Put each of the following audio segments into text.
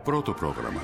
Πρώτο πρόγραμμα.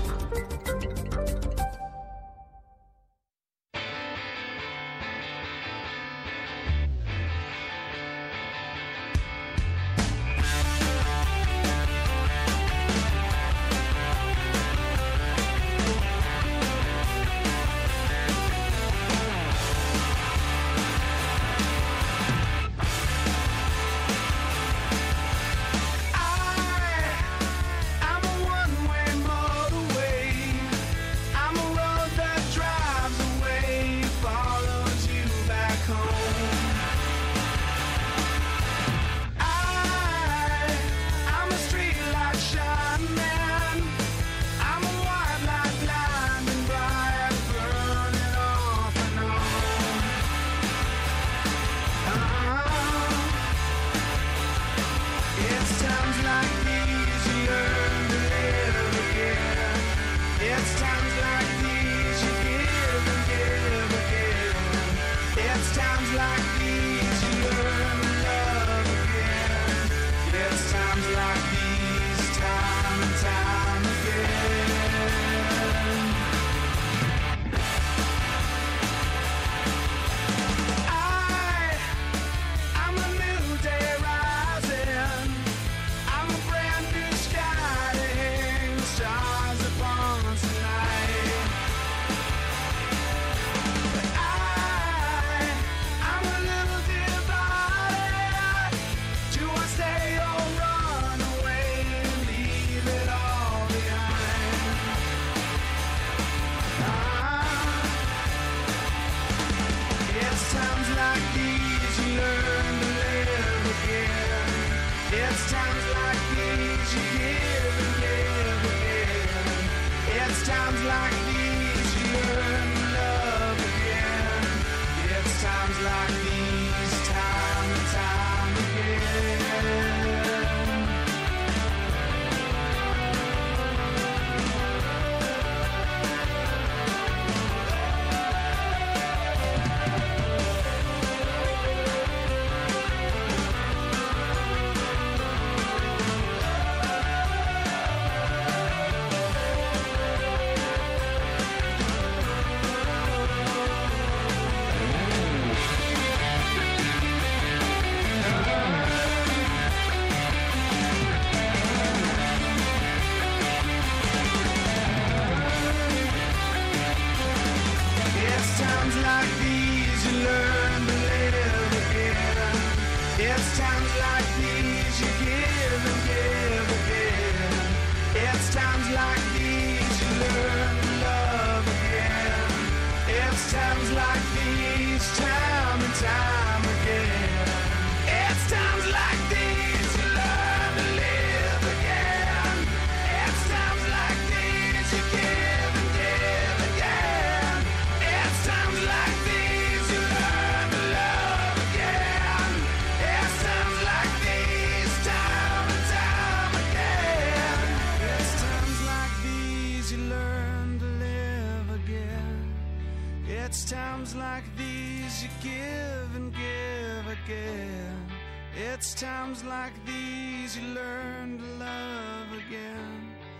It's times like these you learn to love again.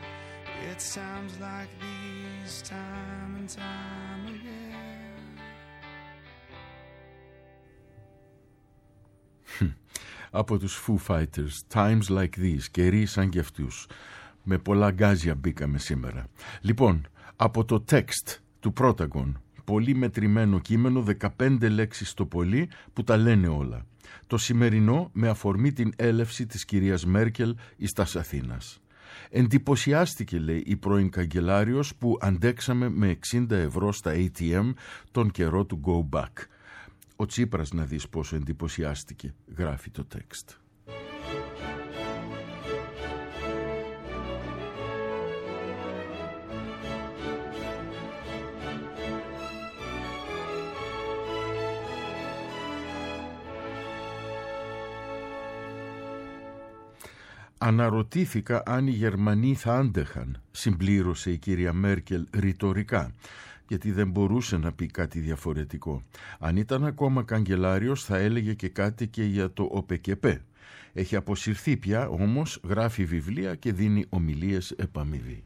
It's times like these, time and time again. Από τους Foo Fighters, Times Like These, καιροί σαν και αυτούς. Με πολλά γκάζια μπήκαμε σήμερα. Λοιπόν, από το text του Protagon, πολύ μετρημένο κείμενο, 15 λέξεις το πολύ, που τα λένε όλα. Το σημερινό με αφορμή την έλευση της κυρίας Μέρκελ εις τας Αθήνας. Εντυπωσιάστηκε, λέει, η πρώην καγκελάριος, που αντέξαμε με 60 ευρώ στα ATM τον καιρό του Go Back. Ο Τσίπρας να δεις πόσο εντυπωσιάστηκε, γράφει το text. Αναρωτήθηκα αν οι Γερμανοί θα άντεχαν, συμπλήρωσε η κυρία Μέρκελ ρητορικά, γιατί δεν μπορούσε να πει κάτι διαφορετικό. Αν ήταν ακόμα καγκελάριος θα έλεγε και κάτι και για το ΟΠΚΠ. Έχει αποσυρθεί πια, όμως γράφει βιβλία και δίνει ομιλίες επαμοιβή.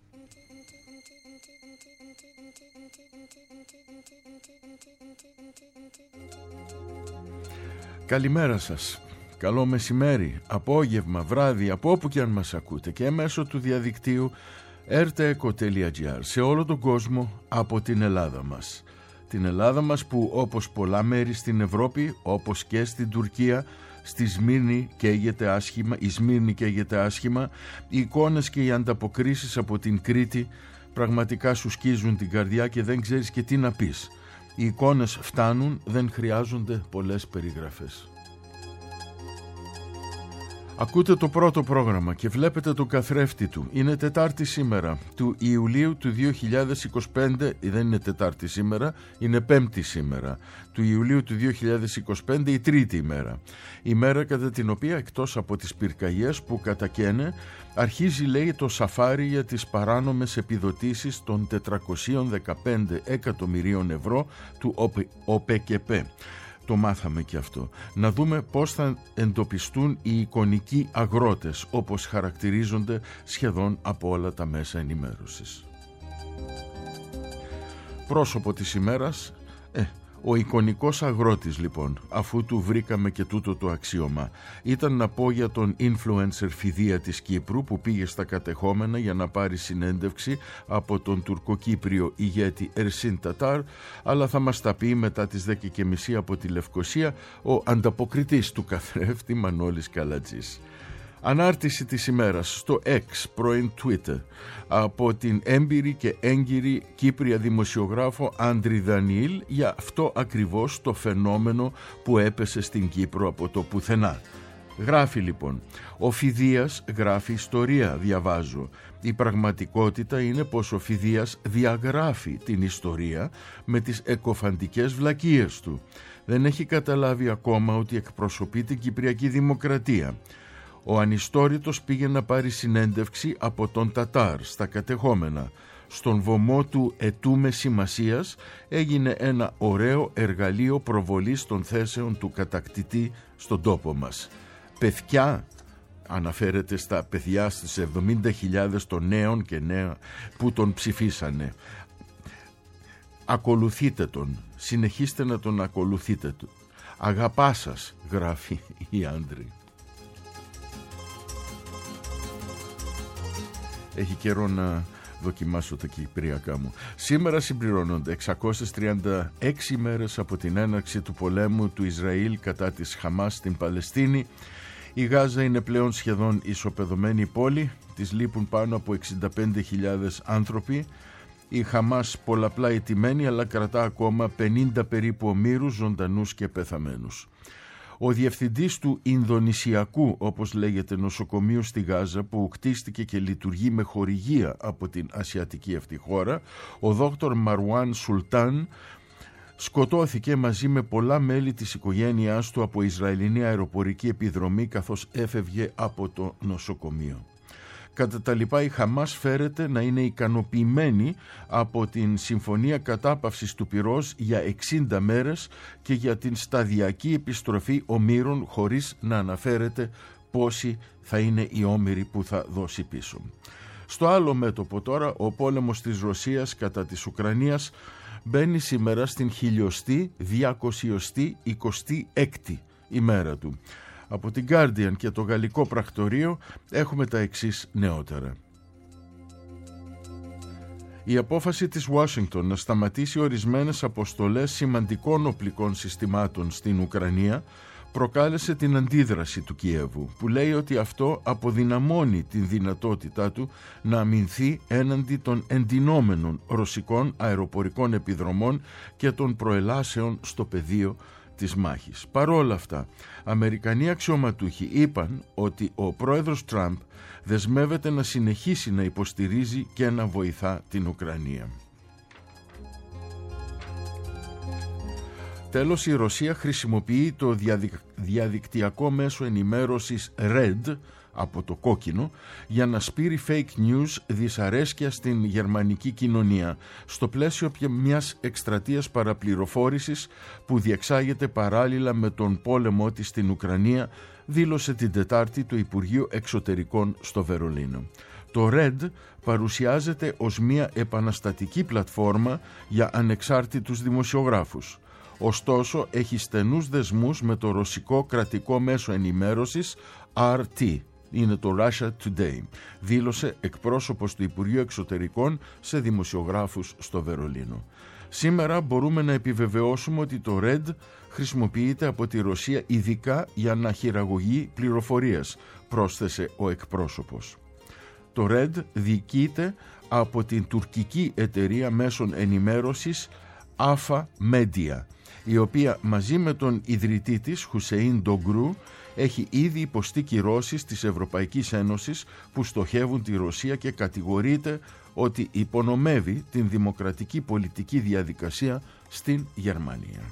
Καλημέρα σας. Καλό μεσημέρι, απόγευμα, βράδυ, από όπου και αν μας ακούτε και μέσω του διαδικτύου rteco.gr σε όλο τον κόσμο από την Ελλάδα μας. Την Ελλάδα μας που, όπως πολλά μέρη στην Ευρώπη, όπως και στην Τουρκία, στη Σμύρνη καίγεται άσχημα, η Σμύρνη καίγεται άσχημα, οι εικόνες και οι ανταποκρίσεις από την Κρήτη πραγματικά σου σκίζουν την καρδιά και δεν ξέρεις και τι να πεις. Οι εικόνες φτάνουν, δεν χρειάζονται πολλές περιγραφές. Ακούτε το πρώτο πρόγραμμα και βλέπετε τον καθρέφτη του. Είναι Τετάρτη σήμερα, του Ιουλίου του 2025, δεν είναι Τετάρτη σήμερα, είναι Πέμπτη σήμερα, του Ιουλίου του 2025, η τρίτη ημέρα. Η μέρα κατά την οποία, εκτός από τις πυρκαγιές που κατακαίνε, αρχίζει, λέει, το σαφάρι για τις παράνομες επιδοτήσεις των 415 εκατομμυρίων ευρώ του ΟΠΕΚΕΠΕ. Το μάθαμε και αυτό. Να δούμε πώς θα εντοπιστούν οι εικονικοί αγρότες, όπως χαρακτηρίζονται σχεδόν από όλα τα μέσα ενημέρωσης. Πρόσωπο της ημέρας, ο εικονικός αγρότης λοιπόν, αφού του βρήκαμε και τούτο το αξίωμα. Ήταν να πω για τον influencer Φιδία της Κύπρου που πήγε στα κατεχόμενα για να πάρει συνέντευξη από τον τουρκοκύπριο ηγέτη Ερσίν Τατάρ, αλλά θα μας τα πει μετά τις 10:30 από τη Λευκοσία ο ανταποκριτής του καθρέφτη Μανώλης Καλατζής. Ανάρτηση της ημέρας στο X, πρώην Twitter, από την έμπειρη και έγκυρη Κύπρια δημοσιογράφο Άντρη Δανιήλ για αυτό ακριβώς το φαινόμενο που έπεσε στην Κύπρο από το πουθενά. Γράφει λοιπόν, ο Φιδίας γράφει ιστορία, διαβάζω. Η πραγματικότητα είναι πως ο Φιδίας διαγράφει την ιστορία με τις εκοφαντικές βλακίες του. Δεν έχει καταλάβει ακόμα ότι εκπροσωπεί την Κυπριακή Δημοκρατία. Ο ανιστόρητος πήγε να πάρει συνέντευξη από τον Τατάρ στα κατεχόμενα. Στον βωμό του ετούμε σημασίας έγινε ένα ωραίο εργαλείο προβολής των θέσεων του κατακτητή στον τόπο μας. Παιδιά, αναφέρεται στα παιδιά, στις 70.000 των νέων και νέα που τον ψηφίσανε. Ακολουθείτε τον, συνεχίστε να τον ακολουθείτε του. Αγαπά σας, γράφει η Άντρη. Έχει καιρό να δοκιμάσω τα κυπριακά μου. Σήμερα συμπληρώνονται 636 ημέρες από την έναρξη του πολέμου του Ισραήλ κατά της Χαμάς στην Παλαιστίνη. Η Γάζα είναι πλέον σχεδόν ισοπεδωμένη πόλη. Της λείπουν πάνω από 65.000 άνθρωποι. Η Χαμάς πολλαπλά ηττημένη, αλλά κρατά ακόμα 50 περίπου ομήρους, ζωντανούς και πεθαμένους. Ο διευθυντής του Ινδονησιακού, όπως λέγεται, νοσοκομείου στη Γάζα, που κτίστηκε και λειτουργεί με χορηγία από την ασιατική αυτή χώρα, ο δόκτωρ Μαρουάν Σουλτάν, σκοτώθηκε μαζί με πολλά μέλη της οικογένειάς του από Ισραηλινή αεροπορική επιδρομή καθώς έφευγε από το νοσοκομείο. Κατά τα λοιπά, η Χαμάς φέρεται να είναι ικανοποιημένη από την συμφωνία κατάπαυσης του πυρός για 60 μέρες και για την σταδιακή επιστροφή ομήρων, χωρίς να αναφέρεται πόσοι θα είναι οι όμηροι που θα δώσει πίσω. Στο άλλο μέτωπο τώρα, ο πόλεμος της Ρωσίας κατά της Ουκρανίας μπαίνει σήμερα στην 1226η ημέρα του. Από την Guardian και το γαλλικό πρακτορείο έχουμε τα εξής νεότερα. Η απόφαση της Ουάσιγκτον να σταματήσει ορισμένες αποστολές σημαντικών οπλικών συστημάτων στην Ουκρανία προκάλεσε την αντίδραση του Κιέβου, που λέει ότι αυτό αποδυναμώνει την δυνατότητά του να αμυνθεί έναντι των εντυνόμενων ρωσικών αεροπορικών επιδρομών και των προελάσεων στο πεδίο της μάχης. Παρόλα αυτά, Αμερικανοί αξιωματούχοι είπαν ότι ο πρόεδρος Τραμπ δεσμεύεται να συνεχίσει να υποστηρίζει και να βοηθά την Ουκρανία. Τέλος, η Ρωσία χρησιμοποιεί το διαδικτυακό μέσο ενημέρωσης RED, από το κόκκινο, για να σπείρει fake news, δυσαρέσκεια στην γερμανική κοινωνία, στο πλαίσιο μιας εκστρατείας παραπληροφόρησης που διεξάγεται παράλληλα με τον πόλεμό της στην Ουκρανία, δήλωσε την Τετάρτη το Υπουργείο Εξωτερικών στο Βερολίνο. Το RED παρουσιάζεται ως μια επαναστατική πλατφόρμα για ανεξάρτητους δημοσιογράφους. Ωστόσο, έχει στενούς δεσμούς με το ρωσικό κρατικό μέσο ενημέρωσης RT. Είναι το Russia Today, δήλωσε εκπρόσωπος του Υπουργείου Εξωτερικών σε δημοσιογράφους στο Βερολίνο. Σήμερα μπορούμε να επιβεβαιώσουμε ότι το RED χρησιμοποιείται από τη Ρωσία ειδικά για να χειραγωγεί πληροφορίες, πρόσθεσε ο εκπρόσωπος. Το RED διοικείται από την τουρκική εταιρεία μέσων ενημέρωσης AFA Media, η οποία μαζί με τον ιδρυτή της, Χουσέιν Ντογκρού, έχει ήδη υποστεί κυρώσεις της Ευρωπαϊκής Ένωσης που στοχεύουν τη Ρωσία και κατηγορείται ότι υπονομεύει την δημοκρατική πολιτική διαδικασία στην Γερμανία.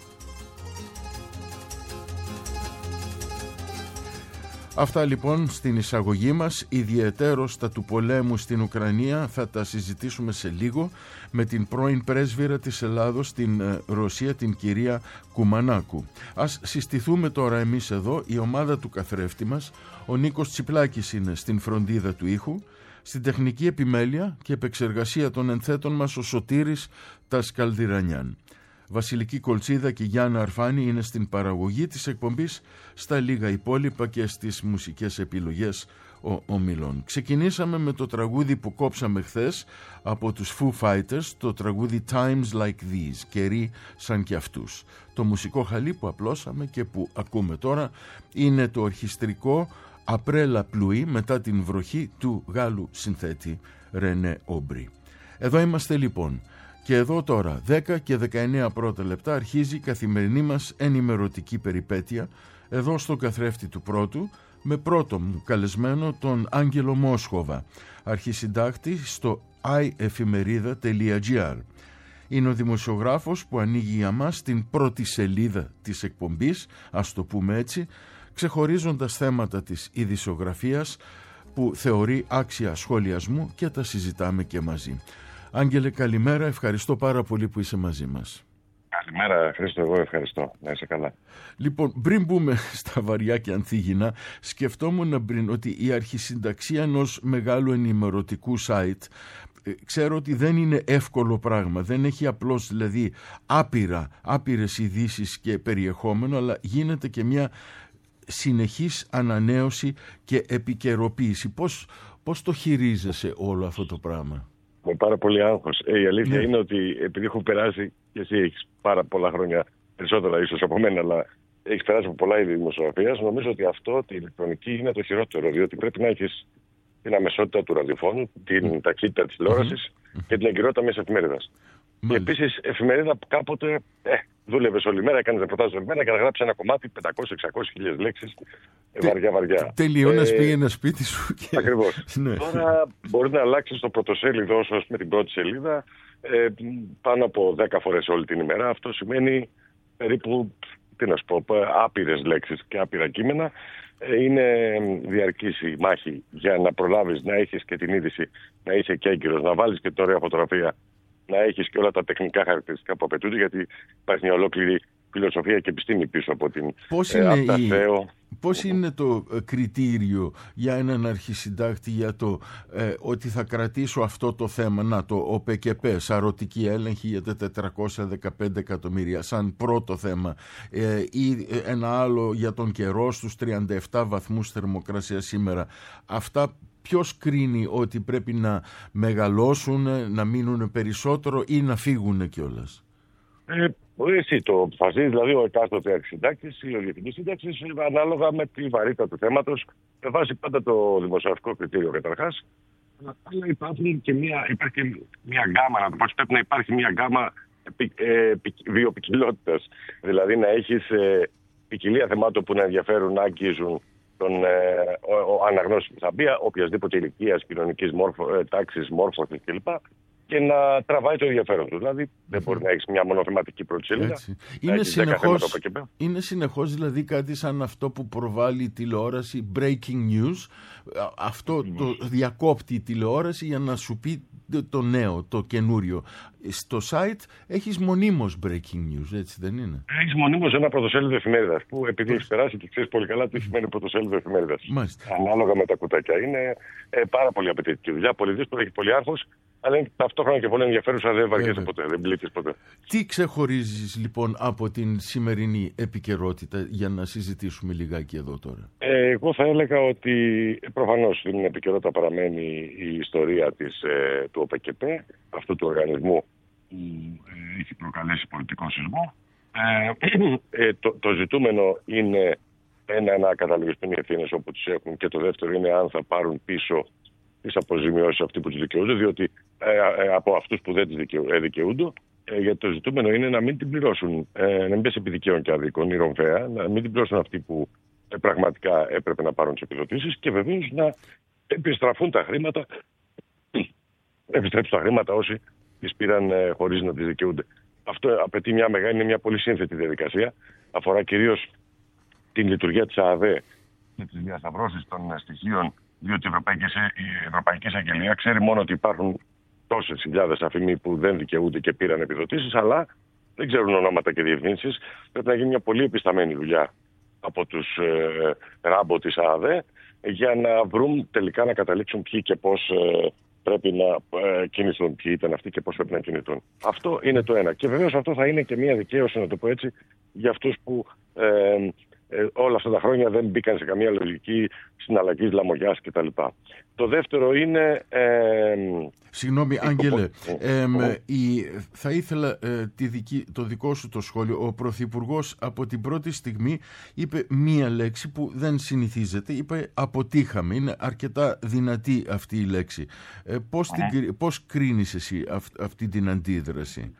Αυτά λοιπόν στην εισαγωγή μας, ιδιαιτέρως τα του πολέμου στην Ουκρανία. Θα τα συζητήσουμε σε λίγο με την πρώην πρέσβυρα της Ελλάδος στην Ρωσία, την κυρία Κουμανάκου. Ας συστηθούμε τώρα εμείς εδώ, η ομάδα του καθρέφτη μας. Ο Νίκος Τσιπλάκης είναι στην φροντίδα του ήχου, στην τεχνική επιμέλεια και επεξεργασία των ενθέτων μας ο Σωτήρης Τασκαλδυρανιάν. Βασιλική Κολτσίδα και Γιάννα Αρφάνη είναι στην παραγωγή της εκπομπής, στα λίγα υπόλοιπα και στις μουσικές επιλογές ο ομιλών. Ξεκινήσαμε με το τραγούδι που κόψαμε χθες από τους Foo Fighters, το τραγούδι Times Like These, καιροί σαν κι αυτούς. Το μουσικό χαλί που απλώσαμε και που ακούμε τώρα είναι το ορχιστρικό Απρέλα Πλουή μετά την βροχή του Γάλλου συνθέτη Ρενέ Όμπρι. Εδώ είμαστε λοιπόν. Και εδώ τώρα 10 και 19 πρώτα λεπτά αρχίζει η καθημερινή μας ενημερωτική περιπέτεια εδώ στο καθρέφτη του πρώτου, με πρώτο μου καλεσμένο τον Άγγελο Μόσχοβα, αρχισυντάκτη στο iefemerida.gr. Είναι ο δημοσιογράφος που ανοίγει για μας την πρώτη σελίδα της εκπομπής, ας το πούμε έτσι, ξεχωρίζοντας θέματα της ειδησιογραφίας που θεωρεί άξια σχολιασμού και τα συζητάμε και μαζί. Άγγελε, καλημέρα, ευχαριστώ πάρα πολύ που είσαι μαζί μας. Καλημέρα Χρήστο, εγώ ευχαριστώ, να είσαι καλά. Λοιπόν, πριν μπούμε στα βαριά και ανθίγυνα, σκεφτόμουν πριν ότι η αρχισυνταξία ενός μεγάλου ενημερωτικού site, ξέρω ότι δεν είναι εύκολο πράγμα, δεν έχει απλώς δηλαδή άπειρες ειδήσεις και περιεχόμενο, αλλά γίνεται και μια συνεχής ανανέωση και επικαιροποίηση. Πώς το χειρίζεσαι όλο αυτό το πράγμα? Με πάρα πολύ άγχος. Η αλήθεια είναι ότι επειδή έχω περάσει, και εσύ έχεις πάρα πολλά χρόνια, περισσότερα ίσως από μένα, αλλά έχεις περάσει από πολλά είδη δημοσιογραφίας, νομίζω ότι αυτό, τη ηλεκτρονική, είναι το χειρότερο. Διότι πρέπει να έχεις την αμεσότητα του ραδιοφώνου, την ταχύτητα της τηλεόρασης και την εγκυρότητα μιας εφημερίδας. Και επίσης, εφημερίδα που κάποτε δούλευες όλη μέρα, έκανες ρεπορτάζ όλη μέρα και να γράψεις ένα κομμάτι 500-600 λέξεις βαριά. Τελειώνας, πήγαινε σπίτι σου. Και... Ακριβώς. Τώρα μπορεί να αλλάξεις το πρωτοσέλιδο όσο με την πρώτη σελίδα πάνω από 10 φορές όλη την ημέρα. Αυτό σημαίνει περίπου, άπειρες λέξεις και άπειρα κείμενα. Είναι διαρκής η μάχη για να προλάβεις να έχεις και την είδηση, να είσαι και έγκυρος, να βάλεις και την ωραία φωτογραφία, να έχεις και όλα τα τεχνικά χαρακτηριστικά που απαιτούνται, γιατί υπάρχει μια ολόκληρη φιλοσοφία και επιστήμη πίσω από την Πώς είναι το κριτήριο για έναν αρχισυντάκτη για το ότι θα κρατήσω αυτό το θέμα, το ΟΠΚΠ, σαρωτική έλεγχη για τα 415 εκατομμύρια σαν πρώτο θέμα, ή ένα άλλο για τον καιρό στους 37 βαθμούς θερμοκρασία σήμερα? Αυτά ποιος κρίνει ότι πρέπει να μεγαλώσουν, να μείνουν περισσότερο ή να φύγουν κιόλας? Εσύ το αποφασίζει, δηλαδή ο εκάστοτε αρχισυντάκτης ή ο διευθυντής σύνταξης, ανάλογα με τη βαρύτητα του θέματος, με βάση πάντα το δημοσιογραφικό κριτήριο καταρχάς. Αλλά υπάρχει και μια γκάμα, να το πω, πρέπει να υπάρχει μια γκάμα βιοποικιλότητας. Δηλαδή να έχεις ποικιλία θεμάτων που να ενδιαφέρουν, να αγγίζουν τον αναγνώσιμο θα μπει, οποιασδήποτε ηλικίας, κοινωνικής τάξης, μόρφωσης κλπ. και να τραβάει το ενδιαφέρον του. Δηλαδή δεν μπορεί να έχει μια μονοθεματική πρώτη σελίδα. Είναι συνεχώς δηλαδή κάτι σαν αυτό που προβάλλει η τηλεόραση, breaking news. Αυτό το διακόπτει η τηλεόραση για να σου πει το νέο, το καινούριο. Στο site έχεις μονίμως breaking news, έτσι δεν είναι? Έχεις μονίμως ένα πρωτοσέλιδο εφημερίδας, που επειδή έχεις περάσει και ξέρεις πολύ καλά τι σημαίνει πρωτοσέλιδο εφημερίδας. Ανάλογα με τα κουτάκια. Είναι πάρα πολύ απαιτητική δουλειά, πολύ δύσκολη, έχει πολύ άγχος, αλλά είναι ταυτόχρονα και πολύ ενδιαφέρουσα, δεν βαριέσαι ποτέ, δεν πλήττεις ποτέ. Τι ξεχωρίζεις λοιπόν από την σημερινή επικαιρότητα, για να συζητήσουμε λιγάκι εδώ τώρα? Εγώ θα έλεγα ότι προφανώς στην επικαιρότητα παραμένει η ιστορία του ΟΠΕΚΕΠ, αυτού του οργανισμού που έχει προκαλέσει πολιτικό σεισμό. Το ζητούμενο είναι να καταλογιστούν οι ευθύνες όπου τις έχουν, και το δεύτερο είναι αν θα πάρουν πίσω τις αποζημιώσεις αυτοί που τους δικαιούνται, διότι από αυτούς που δεν τις δικαιούνται, γιατί το ζητούμενο είναι να μην την πληρώσουν, να μην πέσει επί δικαίων και αδίκων ή ρομφαία, να μην την πληρώσουν αυτοί που πραγματικά έπρεπε να πάρουν τις επιδοτήσεις, και βεβαίως να επιστρέφουν τα χρήματα όσοι τις πήραν χωρίς να τις δικαιούνται. Αυτό απαιτεί είναι μια πολύ σύνθετη διαδικασία. Αφορά κυρίως την λειτουργία της ΑΔΕ και τις διασταυρώσεις των στοιχείων, διότι η Ευρωπαϊκή Εισαγγελία ξέρει μόνο ότι υπάρχουν τόσες χιλιάδες αφημοί που δεν δικαιούνται και πήραν επιδοτήσεις, αλλά δεν ξέρουν ονόματα και διευθύνσεις. Πρέπει να γίνει μια πολύ επισταμένη δουλειά από τους ράμπο της ΑΔΕ για να βρουν τελικά, να καταλήξουν ποιοι και πώς πρέπει να κινηθούν, ποιοι ήταν αυτοί και πώς πρέπει να κινηθούν. Αυτό είναι το ένα. Και βεβαίως αυτό θα είναι και μια δικαίωση, να το πω έτσι, για αυτούς που όλα αυτά τα χρόνια δεν μπήκαν σε καμία λογική συναλλαγής, λαμογιάς κτλ. Το δεύτερο είναι... Συγγνώμη, Άγγελε, θα ήθελα το δικό σου το σχόλιο. Ο Πρωθυπουργός από την πρώτη στιγμή είπε μία λέξη που δεν συνηθίζεται. Είπε αποτύχαμε. Είναι αρκετά δυνατή αυτή η λέξη. Πώς κρίνεις εσύ αυτή την αντίδραση?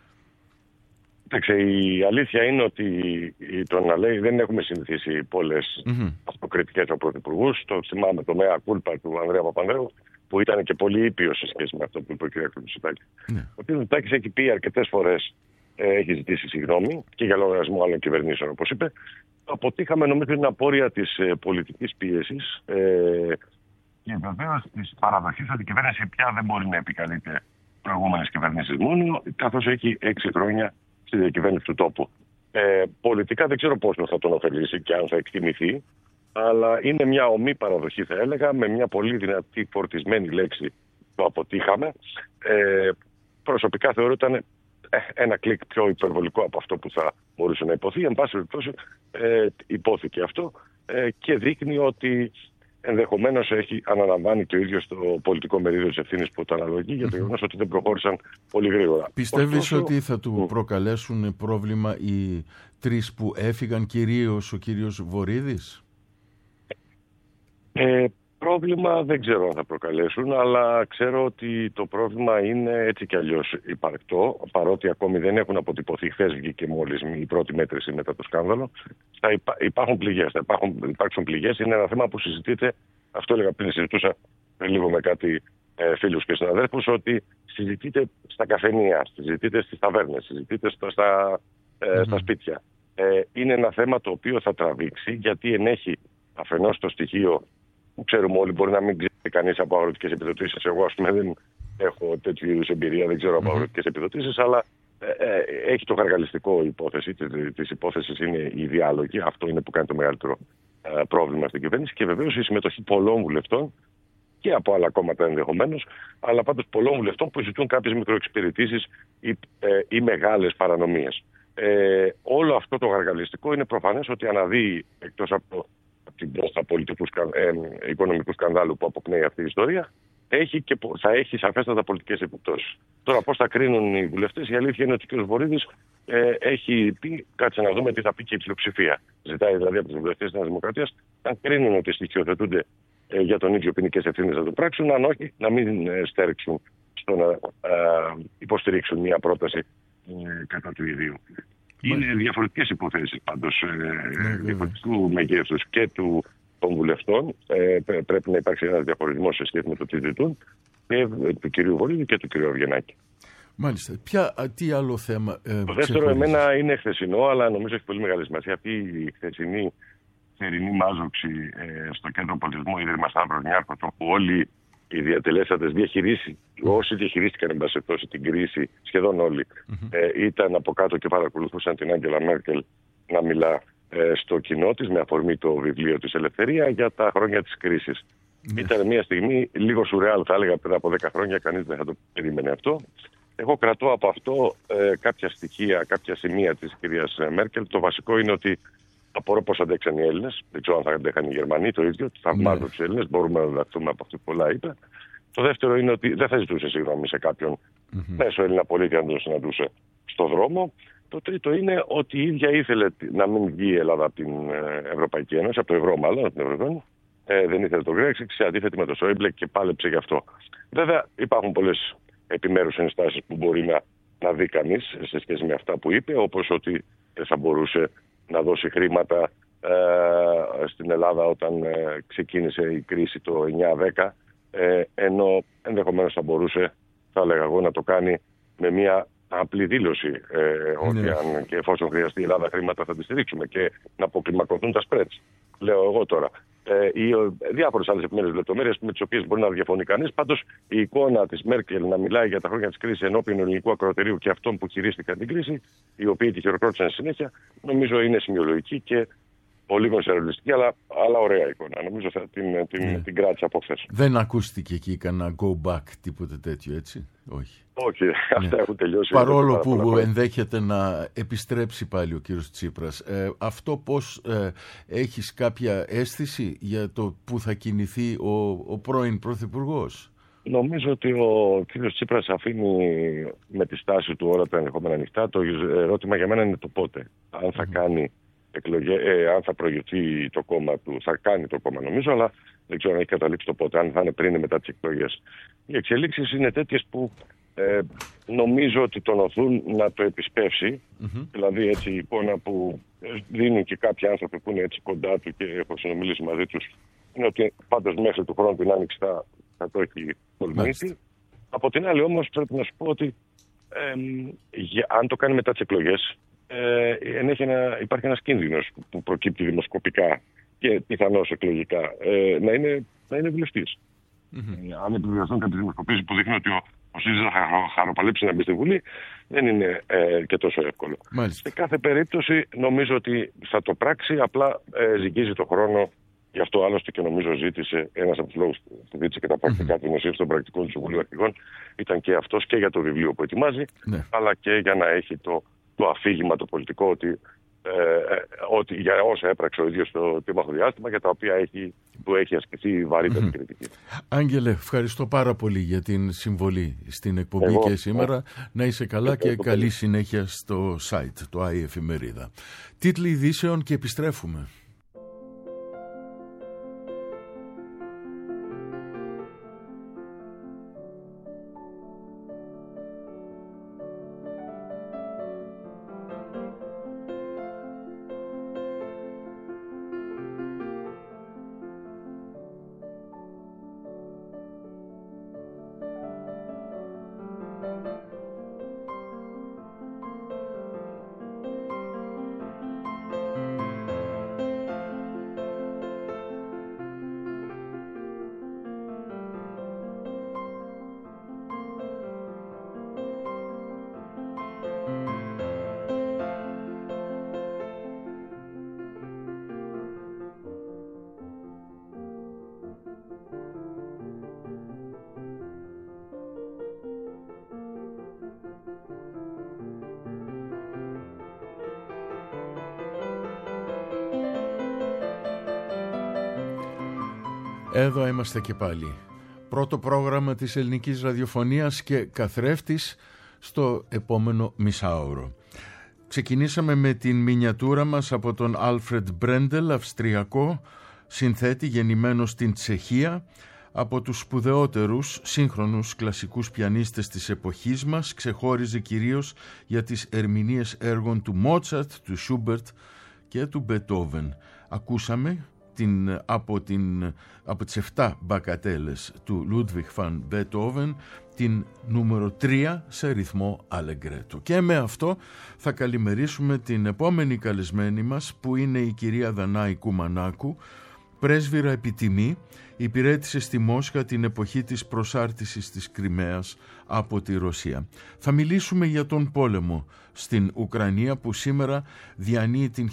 Η αλήθεια είναι ότι το να λέει δεν έχουμε συνηθίσει πολλές αυτοκριτικές από πρωθυπουργούς. Το θυμάμαι το μέα κούλπα του Ανδρέα Παπανδρέου, που ήταν και πολύ ήπιος σε σχέση με αυτό που είπε ο κ. Μητσοτάκη. Ο κ. Μητσοτάκης έχει πει αρκετές φορές, έχει ζητήσει συγγνώμη και για λογαριασμό άλλων κυβερνήσεων, όπως είπε. Αποτύχαμε, νομίζω, είναι απόρρια της πολιτικής πίεσης και βεβαίως της παραδοχής ότι η κυβέρνηση πια δεν μπορεί να επικαλείται προηγούμενες κυβερνήσεις μόνο, καθώς έχει 6 χρόνια στη διακυβέρνηση του τόπου. Πολιτικά δεν ξέρω πόσο θα τον ωφελήσει και αν θα εκτιμηθεί, αλλά είναι μια ομή παραδοχή, θα έλεγα, με μια πολύ δυνατή φορτισμένη λέξη που αποτύχαμε. Προσωπικά θεωρώ ότι ήταν ένα κλικ πιο υπερβολικό από αυτό που θα μπορούσε να υποθεί. Εν πάση περιπτώσει υπόθηκε αυτό και δείχνει ότι ενδεχομένως αναλαμβάνει και ο ίδιος το πολιτικό μερίδιο της ευθύνης που το αναλογεί για το γεγονός ότι δεν προχώρησαν πολύ γρήγορα. Πιστεύεις ότι θα του προκαλέσουν πρόβλημα οι 3 που έφυγαν, κυρίως ο κύριος Βορίδης? Πρόβλημα δεν ξέρω αν θα προκαλέσουν, αλλά ξέρω ότι το πρόβλημα είναι έτσι κι αλλιώς υπαρκτό, παρότι ακόμη δεν έχουν αποτυπωθεί. Χθες βγήκε μόλις η πρώτη μέτρηση μετά το σκάνδαλο. Υπάρχουν πληγές, θα υπάρξουν πληγές. Είναι ένα θέμα που συζητείται, αυτό έλεγα πριν, συζητούσα λίγο με κάτι φίλους και συναδέλφους, ότι συζητείται στα καφενεία, συζητείται στις ταβέρνες, συζητείται στα σπίτια. Είναι ένα θέμα το οποίο θα τραβήξει, γιατί ενέχει αφενός το στοιχείο που ξέρουμε όλοι, μπορεί να μην ξέρει κανείς από αγροτικές επιδοτήσεις. Εγώ, ας πούμε, δεν έχω τέτοιου είδους εμπειρία, δεν ξέρω από αγροτικές επιδοτήσεις, αλλά έχει το χαρακτηριστικό υπόθεση της υπόθεσης, είναι η διάλογη. Αυτό είναι που κάνει το μεγαλύτερο πρόβλημα στην κυβέρνηση, και βεβαίως η συμμετοχή πολλών βουλευτών και από άλλα κόμματα ενδεχομένως, αλλά πάντως πολλών βουλευτών που ζητούν κάποιες μικροεξυπηρετήσεις ή μεγάλες παρανομίες. Όλο αυτό το χαρακτηριστικό είναι προφανές ότι αναδύει, εκτός από την πρόσθετα οικονομικού σκανδάλου που αποκνέει αυτή η ιστορία, θα έχει σαφέστατα πολιτικές επιπτώσεις. Τώρα, πώς θα κρίνουν οι βουλευτές? Η αλήθεια είναι ότι ο κ. Βορίδης έχει πει, κάτσε να δούμε τι θα πει και η πλειοψηφία. Ζητάει δηλαδή από τους βουλευτές της Νέας Δημοκρατίας, αν κρίνουν ότι στοιχειοθετούνται για τον ίδιο ποινικές ευθύνες να το πράξουν, αν όχι, να μην στέριξουν στο να υποστηρίξουν μια πρόταση κατά του ιδίου. Είναι διαφορετικές υποθέσεις πάντως διαφορετικού μεγέθους και των βουλευτών. Πρέπει να υπάρξει ένας διαχωρισμός σε σχέση με το τι ζητούν, και του κυρίου Βορίδη και του κυρίου Αυγενάκη. Μάλιστα. Τι άλλο θέμα? Το δεύτερο εμένα είναι χθεσινό, αλλά νομίζω έχει πολύ μεγάλη σημασία. Αυτή η χθεσινή θερινή μάζοξη στο Κέντρο Πολιτισμού Ίδρυμα Σταύρος Νιάρχος, όπου όλοι οι διατελέσατες όσοι διαχειρίστηκαν εν πάση περιπτώσει την κρίση, σχεδόν όλοι, ήταν από κάτω και παρακολουθούσαν την Άγγελα Μέρκελ να μιλά στο κοινό της με αφορμή το βιβλίο της Ελευθερία για τα χρόνια της κρίσης. Ήταν μια στιγμή λίγο σουρεάλ, θα έλεγα, πριν από 10 χρόνια, κανείς δεν θα το περίμενε αυτό. Εγώ κρατώ από αυτό κάποια στοιχεία, κάποια σημεία της κυρίας Μέρκελ. Το βασικό είναι ότι απορώ πώς αντέξαν οι Έλληνες. Δεν ξέρω αν θα αντέχαν οι Γερμανοί το ίδιο. Θαυμάζω τους Έλληνες. Μπορούμε να διδαχθούμε από αυτό που πολλά είπε. Το δεύτερο είναι ότι δεν θα ζητούσε συγγνώμη σε κάποιον μέσο Έλληνα πολίτη αν τον συναντούσε στο δρόμο. Το τρίτο είναι ότι η ίδια ήθελε να μην βγει η Ελλάδα από την Ευρωπαϊκή Ένωση, από το ευρώ μάλλον, από την Ευρωζώνη. Δεν ήθελε το Brexit, σε αντίθετη με το Σόιμπλε και πάλεψε γι' αυτό. Βέβαια, υπάρχουν πολλές επιμέρους ενστάσεις που μπορεί να δει κανείς σε σχέση με αυτά που είπε, όπως ότι θα μπορούσε να δώσει χρήματα στην Ελλάδα όταν ξεκίνησε η κρίση το 9-10, ενώ ενδεχομένως θα μπορούσε, θα έλεγα εγώ, να το κάνει με μια απλή δήλωση ότι αν και εφόσον χρειαστεί η Ελλάδα χρήματα θα τη στηρίξουμε και να αποκλιμακωθούν τα spreads. Λέω εγώ τώρα. Ή διάφορες άλλες επιμέρους λεπτομέρειες με τις οποίες μπορεί να διαφωνεί κανείς. Πάντως η εικόνα της Μέρκελ να μιλάει για τα χρόνια της κρίσης ενώπιον ελληνικού ακροατηρίου και αυτών που χειρίστηκαν την κρίση, οι οποίοι τη χειροκρότησαν συνέχεια, νομίζω είναι σημειολογική και πολύ κονσερβιστική, αλλά ωραία εικόνα. Νομίζω την κράτησα από χθες. Δεν ακούστηκε εκεί κανένα go back, τίποτε τέτοιο, έτσι? Όχι. Όχι, αυτά έχουν τελειώσει. Παρόλο που ενδέχεται να επιστρέψει πάλι ο κύριος Τσίπρας. Αυτό πώς έχεις κάποια αίσθηση για το που θα κινηθεί ο πρώην Πρωθυπουργός? Νομίζω ότι ο κύριος Τσίπρας αφήνει με τη στάση του όλα τα ενδεχόμενα ανοιχτά. Το ερώτημα για μένα είναι το πότε. Αν θα κάνει αν θα προηγηθεί το κόμμα του, θα κάνει το κόμμα νομίζω, αλλά δεν ξέρω αν έχει καταλήξει το πότε, αν θα είναι πριν ή μετά τις εκλογές. Οι εξελίξεις είναι τέτοιες που νομίζω ότι τον οθούν να το επισπεύσει. Δηλαδή έτσι η εικόνα που δίνουν και κάποιοι άνθρωποι που είναι έτσι κοντά του και έχω συνομιλήσει μαζί τους, είναι ότι πάντως μέχρι του χρόνου την Άνοιξη θα το έχει τολμήσει. Από την άλλη όμως πρέπει να σου πω ότι αν το κάνει μετά τις εκλογές, υπάρχει ένας κίνδυνος που προκύπτει δημοσκοπικά και πιθανώς εκλογικά να είναι βουλευτής. Αν επιβεβαιωθούν κάποιες δημοσκοπήσεις που δείχνουν ότι ο ΣΥΡΙΖΑ θα χαροπαλέψει να μπει στη Βουλή, δεν είναι και τόσο εύκολο. Μάλιστα. Σε κάθε περίπτωση νομίζω ότι θα το πράξει, απλά ζυγίζει το χρόνο. Γι' αυτό άλλωστε και νομίζω ζήτησε ένας από τους λόγους που ζήτησε και τα πρακτικά του δημοσίευση των πρακτικών του Συμβουλίου Αρχηγών, ήταν και αυτός και για το βιβλίο που ετοιμάζει, αλλά και για να έχει το αφήγημα το πολιτικό ότι για όσα έπραξε ο ίδιος στο τρίμαχο διάστημα, για τα οποία του έχει ασκηθεί βαρύτερη κριτική. Άγγελε, ευχαριστώ πάρα πολύ για την συμβολή στην εκπομπή και σήμερα. Να είσαι καλά και καλή συνέχεια στο site, το ΆΗ Εφημερίδα. Τίτλοι ειδήσεων και επιστρέφουμε. Εδώ είμαστε και πάλι. Πρώτο πρόγραμμα της ελληνικής ραδιοφωνίας και καθρέφτης στο επόμενο μισάωρο. Ξεκινήσαμε με την μινιατούρα μας από τον Άλφρεντ Μπρέντελ, αυστριακό συνθέτη γεννημένο στην Τσεχία. Από τους σπουδαιότερους σύγχρονους κλασικούς πιανίστες της εποχής μας, ξεχώριζε κυρίως για τις ερμηνείες έργων του Μότσαρτ, του Σούμπερτ και του Μπετόβεν. Ακούσαμε από τις 7 μπακατέλες του Λούντβιχ φαν Μπετόβεν την νούμερο 3 σε ρυθμό αλεγκρέτο. Και με αυτό θα καλημερίσουμε την επόμενη καλεσμένη μας, που είναι η κυρία Δανάη Κουμανάκου, πρέσβυρα επιτιμή. Υπηρέτησε στη Μόσχα την εποχή της προσάρτησης της Κριμαίας από τη Ρωσία. Θα μιλήσουμε για τον πόλεμο στην Ουκρανία, που σήμερα διανύει την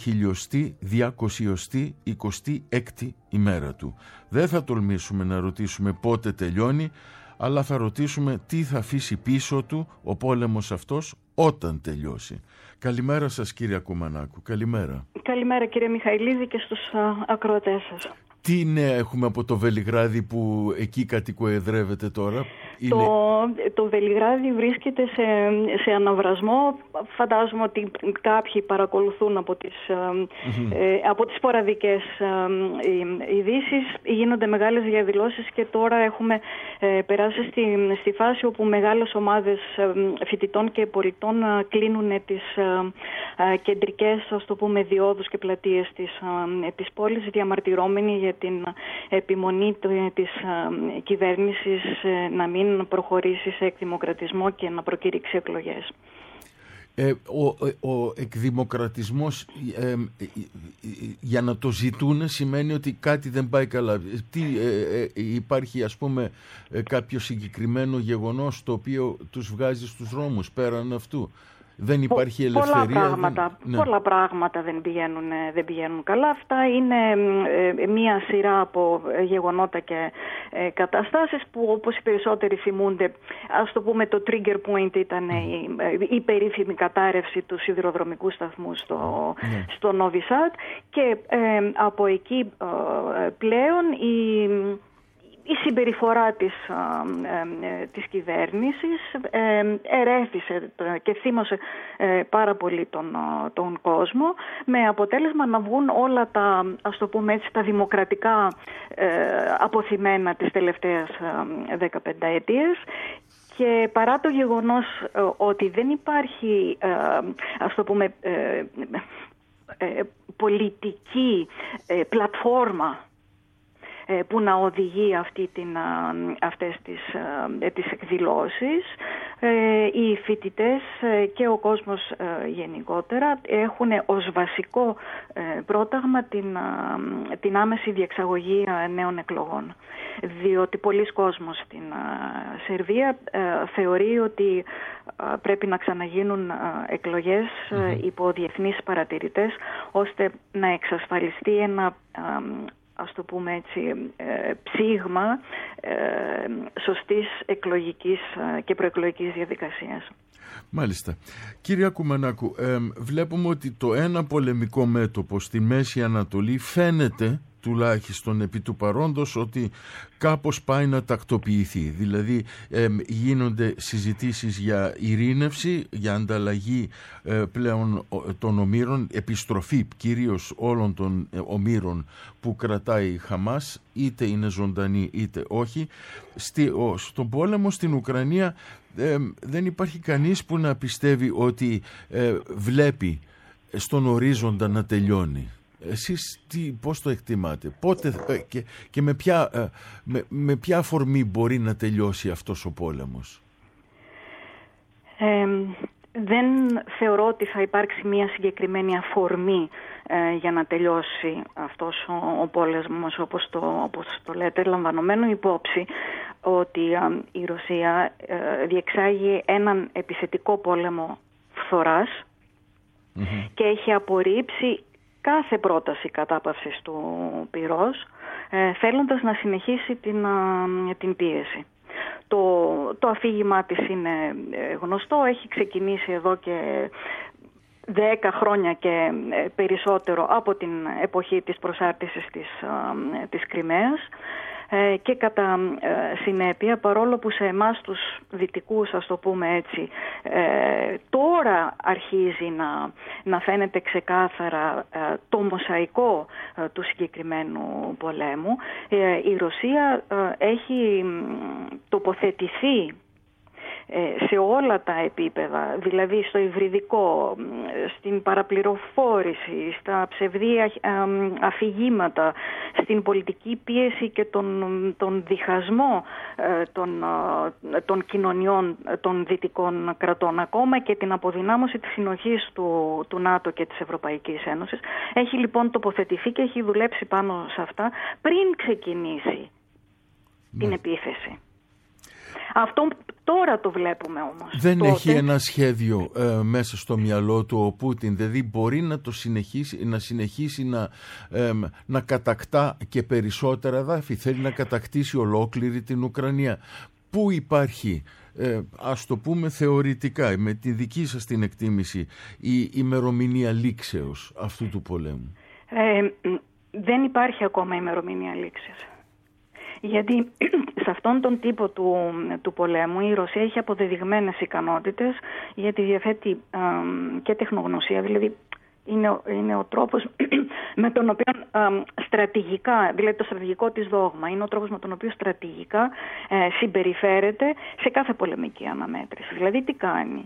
1226η ημέρα του. Δεν θα τολμήσουμε να ρωτήσουμε πότε τελειώνει, αλλά θα ρωτήσουμε τι θα αφήσει πίσω του ο πόλεμος αυτός όταν τελειώσει. Καλημέρα σας, κύριε Κουμανάκου. Καλημέρα. Καλημέρα, κύριε Μιχαηλίδη, και στους ακροατές σας. Τι νέα έχουμε από το Βελιγράδι, που εκεί κατοικοεδρεύεται τώρα? Το Βελιγράδι βρίσκεται σε αναβρασμό. Φαντάζομαι ότι κάποιοι παρακολουθούν από τις σποραδικές ειδήσεις. Γίνονται μεγάλες διαδηλώσεις και τώρα έχουμε περάσει στη φάση όπου μεγάλες ομάδες φοιτητών και πολιτών κλείνουν τις κεντρικές, ας το πούμε, διόδους και πλατείες της πόλης, διαμαρτυρώμενοι για την επιμονή της κυβέρνησης να μην προχωρήσει σε εκδημοκρατισμό και να προκήρυξει εκλογές. Ο εκδημοκρατισμός, για να το ζητούν, σημαίνει ότι κάτι δεν πάει καλά. Υπάρχει, ας πούμε, κάποιο συγκεκριμένο γεγονός το οποίο τους βγάζει στους δρόμους πέραν αυτού? Δεν υπάρχει ελευθερία. Πολλά πράγματα δεν πηγαίνουν καλά. Αυτά είναι μία σειρά από γεγονότα και καταστάσεις που, όπως οι περισσότεροι θυμούνται, ας το πούμε, το trigger point ήταν η περίφημη κατάρρευση του σιδηροδρομικού σταθμού στο Νόβι Σαντ, και από εκεί πλέον η συμπεριφορά της κυβέρνησης ερέφησε και θύμωσε πάρα πολύ τον κόσμο, με αποτέλεσμα να βγουν όλα τα, ας το πούμε έτσι, τα δημοκρατικά αποθυμένα της τελευταίας 15 ετίας. Και παρά το γεγονός ότι δεν υπάρχει, ας το πούμε, πολιτική πλατφόρμα που να οδηγεί αυτές τις εκδηλώσεις, οι φοιτητές και ο κόσμος γενικότερα έχουν ως βασικό πρόταγμα την άμεση διεξαγωγή νέων εκλογών. Διότι πολλοί κόσμος στην Σερβία θεωρεί ότι πρέπει να ξαναγίνουν εκλογές υπό διεθνείς παρατηρητές, ώστε να εξασφαλιστεί ένα, ας το πούμε έτσι, ψήγμα σωστής εκλογικής και προεκλογικής διαδικασίας. Μάλιστα. Κύριε Κουμανάκου, βλέπουμε ότι το ένα πολεμικό μέτωπο στη Μέση Ανατολή φαίνεται, τουλάχιστον επί του παρόντος, ότι κάπως πάει να τακτοποιηθεί. Δηλαδή γίνονται συζητήσεις για ειρήνευση, για ανταλλαγή πλέον των ομήρων, επιστροφή κυρίως όλων των ομήρων που κρατάει η Χαμάς, είτε είναι ζωντανή είτε όχι. Στον πόλεμο στην Ουκρανία δεν υπάρχει κανείς που να πιστεύει ότι βλέπει στον ορίζοντα να τελειώνει. Εσείς πώς το εκτιμάτε, πότε και με ποια αφορμή μπορεί να τελειώσει αυτός ο πόλεμος? Δεν θεωρώ ότι θα υπάρξει μια συγκεκριμένη αφορμή για να τελειώσει αυτός ο πόλεμος, όπως το λέτε, λαμβανομένου υπόψη ότι η Ρωσία διεξάγει έναν επιθετικό πόλεμο φθοράς και έχει απορρίψει κάθε πρόταση κατάπαυσης του πυρός, θέλοντας να συνεχίσει την πίεση. Το αφήγημά της είναι γνωστό, έχει ξεκινήσει εδώ και 10 χρόνια και περισσότερο από την εποχή της προσάρτησης της Κριμαίας, και κατά συνέπεια, παρόλο που σε εμάς τους δυτικούς, ας το πούμε έτσι, τώρα αρχίζει να φαίνεται ξεκάθαρα το μοσαϊκό του συγκεκριμένου πολέμου, η Ρωσία έχει τοποθετηθεί σε όλα τα επίπεδα, δηλαδή στο υβριδικό, στην παραπληροφόρηση, στα ψευδή αφηγήματα, στην πολιτική πίεση και τον διχασμό των κοινωνιών των δυτικών κρατών, ακόμα και την αποδυνάμωση της συνοχής του ΝΑΤΟ και της Ευρωπαϊκής Ένωσης. Έχει λοιπόν τοποθετηθεί και έχει δουλέψει πάνω σε αυτά πριν ξεκινήσει την επίθεση. Αυτό τώρα το βλέπουμε όμως. Δεν έχει ένα σχέδιο μέσα στο μυαλό του ο Πούτιν, δηλαδή μπορεί να το συνεχίσει να κατακτά και περισσότερα εδάφη, θέλει να κατακτήσει ολόκληρη την Ουκρανία. Πού υπάρχει, ας το πούμε θεωρητικά, με τη δική σας την εκτίμηση, η ημερομηνία λήξεως αυτού του πολέμου? Δεν υπάρχει ακόμα ημερομηνία λήξης. Γιατί σε αυτόν τον τύπο του πολέμου η Ρωσία έχει αποδεδειγμένες ικανότητες, γιατί διαθέτει και τεχνογνωσία, δηλαδή είναι ο τρόπος με τον οποίο στρατηγικά, δηλαδή το στρατηγικό της δόγμα, είναι ο τρόπος με τον οποίο στρατηγικά συμπεριφέρεται σε κάθε πολεμική αναμέτρηση. Δηλαδή τι κάνει?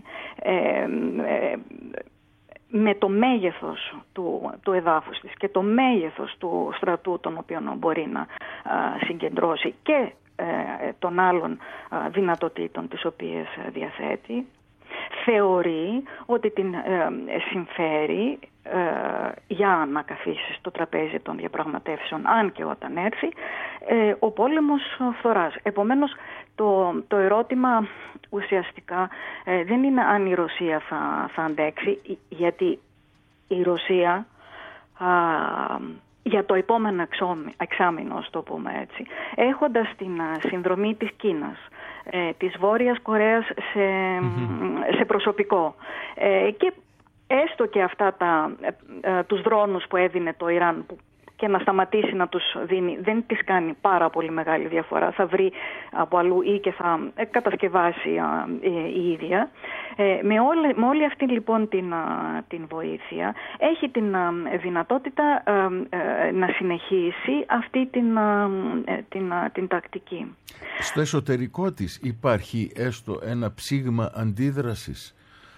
Με το μέγεθος του εδάφους της και το μέγεθος του στρατού τον οποίο μπορεί να συγκεντρώσει και των άλλων δυνατοτήτων τις οποίες διαθέτει, θεωρεί ότι την συμφέρει για να καθίσει στο τραπέζι των διαπραγματεύσεων, αν και όταν έρθει, ο πόλεμος φθοράς. Επομένως, το ερώτημα ουσιαστικά δεν είναι αν η Ρωσία θα αντέξει, γιατί η Ρωσία για το επόμενο εξάμηνο, ας το πούμε έτσι, έχοντας την συνδρομή της Κίνας, της Βόρειας Κορέας σε προσωπικό και έστω και αυτά τους δρόνους που έδινε το Ιράν, που και να σταματήσει να τους δίνει, δεν της κάνει πάρα πολύ μεγάλη διαφορά. Θα βρει από αλλού ή και θα κατασκευάσει η ίδια. Με όλη αυτή λοιπόν την βοήθεια έχει την δυνατότητα να συνεχίσει αυτή την τακτική. Στο εσωτερικό της υπάρχει έστω ένα ψήγμα αντίδρασης?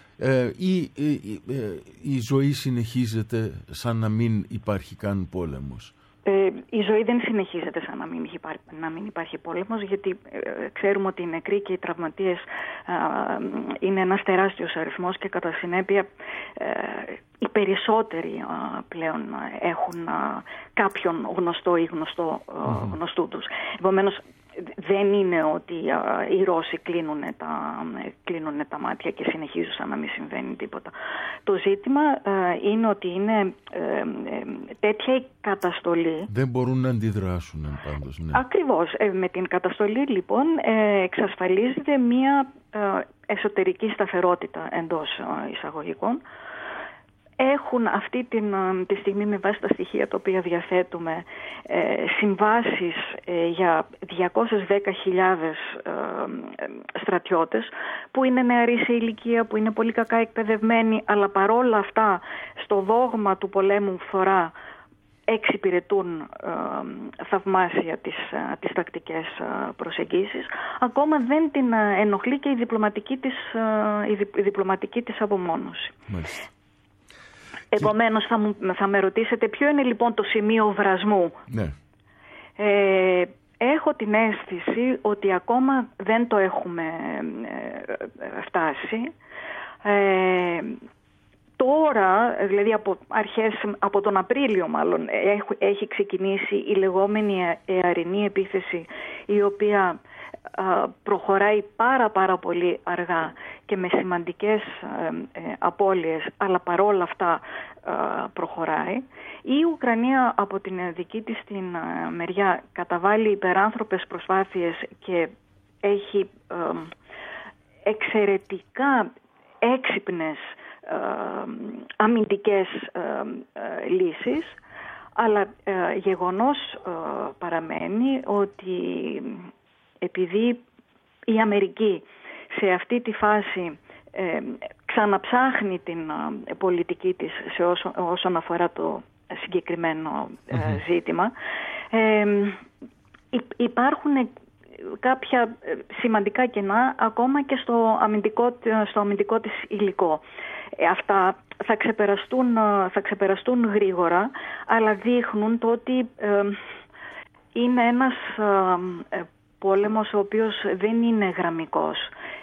Η ζωή συνεχίζεται σαν να μην υπάρχει καν πόλεμος? Η ζωή δεν συνεχίζεται σαν να μην υπάρχει πόλεμος, γιατί ξέρουμε ότι οι νεκροί και οι τραυματίες είναι ένας τεράστιος αριθμός και κατά συνέπεια οι περισσότεροι πλέον έχουν κάποιον γνωστό ή γνωστού τους. Επομένως, δεν είναι ότι οι Ρώσοι κλείνουν τα μάτια και συνεχίζουν σαν να μην συμβαίνει τίποτα. Το ζήτημα είναι ότι είναι τέτοια η καταστολή. Δεν μπορούν να αντιδράσουν πάντως. Ναι. Ακριβώς. Με την καταστολή λοιπόν εξασφαλίζεται μια εσωτερική σταθερότητα εντός εισαγωγικών. Έχουν αυτή τη στιγμή, με βάση τα στοιχεία τα οποία διαθέτουμε, συμβάσεις για 210.000 στρατιώτες που είναι νεαροί σε ηλικία, που είναι πολύ κακά εκπαιδευμένοι, αλλά παρόλα αυτά στο δόγμα του πολέμου φθορά εξυπηρετούν θαυμάσια τις τακτικές προσεγγίσεις. Ακόμα δεν την ενοχλεί και η διπλωματική της απομόνωση. Μάλιστα. Επομένως θα με ρωτήσετε ποιο είναι λοιπόν το σημείο βρασμού. Ναι. Έχω την αίσθηση ότι ακόμα δεν το έχουμε φτάσει. Τώρα, δηλαδή από τον Απρίλιο μάλλον, έχει ξεκινήσει η λεγόμενη εαρινή επίθεση, η οποία προχωράει πάρα πολύ αργά και με σημαντικές απώλειες, αλλά παρόλα αυτά προχωράει. Η Ουκρανία από την δική της την μεριά καταβάλει υπεράνθρωπες προσπάθειες και έχει εξαιρετικά έξυπνες αμυντικές λύσεις, αλλά γεγονός παραμένει ότι επειδή η Αμερική σε αυτή τη φάση ξαναψάχνει την πολιτική της όσον αφορά το συγκεκριμένο ζήτημα, υπάρχουν κάποια σημαντικά κενά ακόμα και στο αμυντικό της υλικό. Αυτά θα ξεπεραστούν γρήγορα, αλλά δείχνουν το ότι είναι ένας πόλεμος ο οποίος δεν είναι γραμμικός.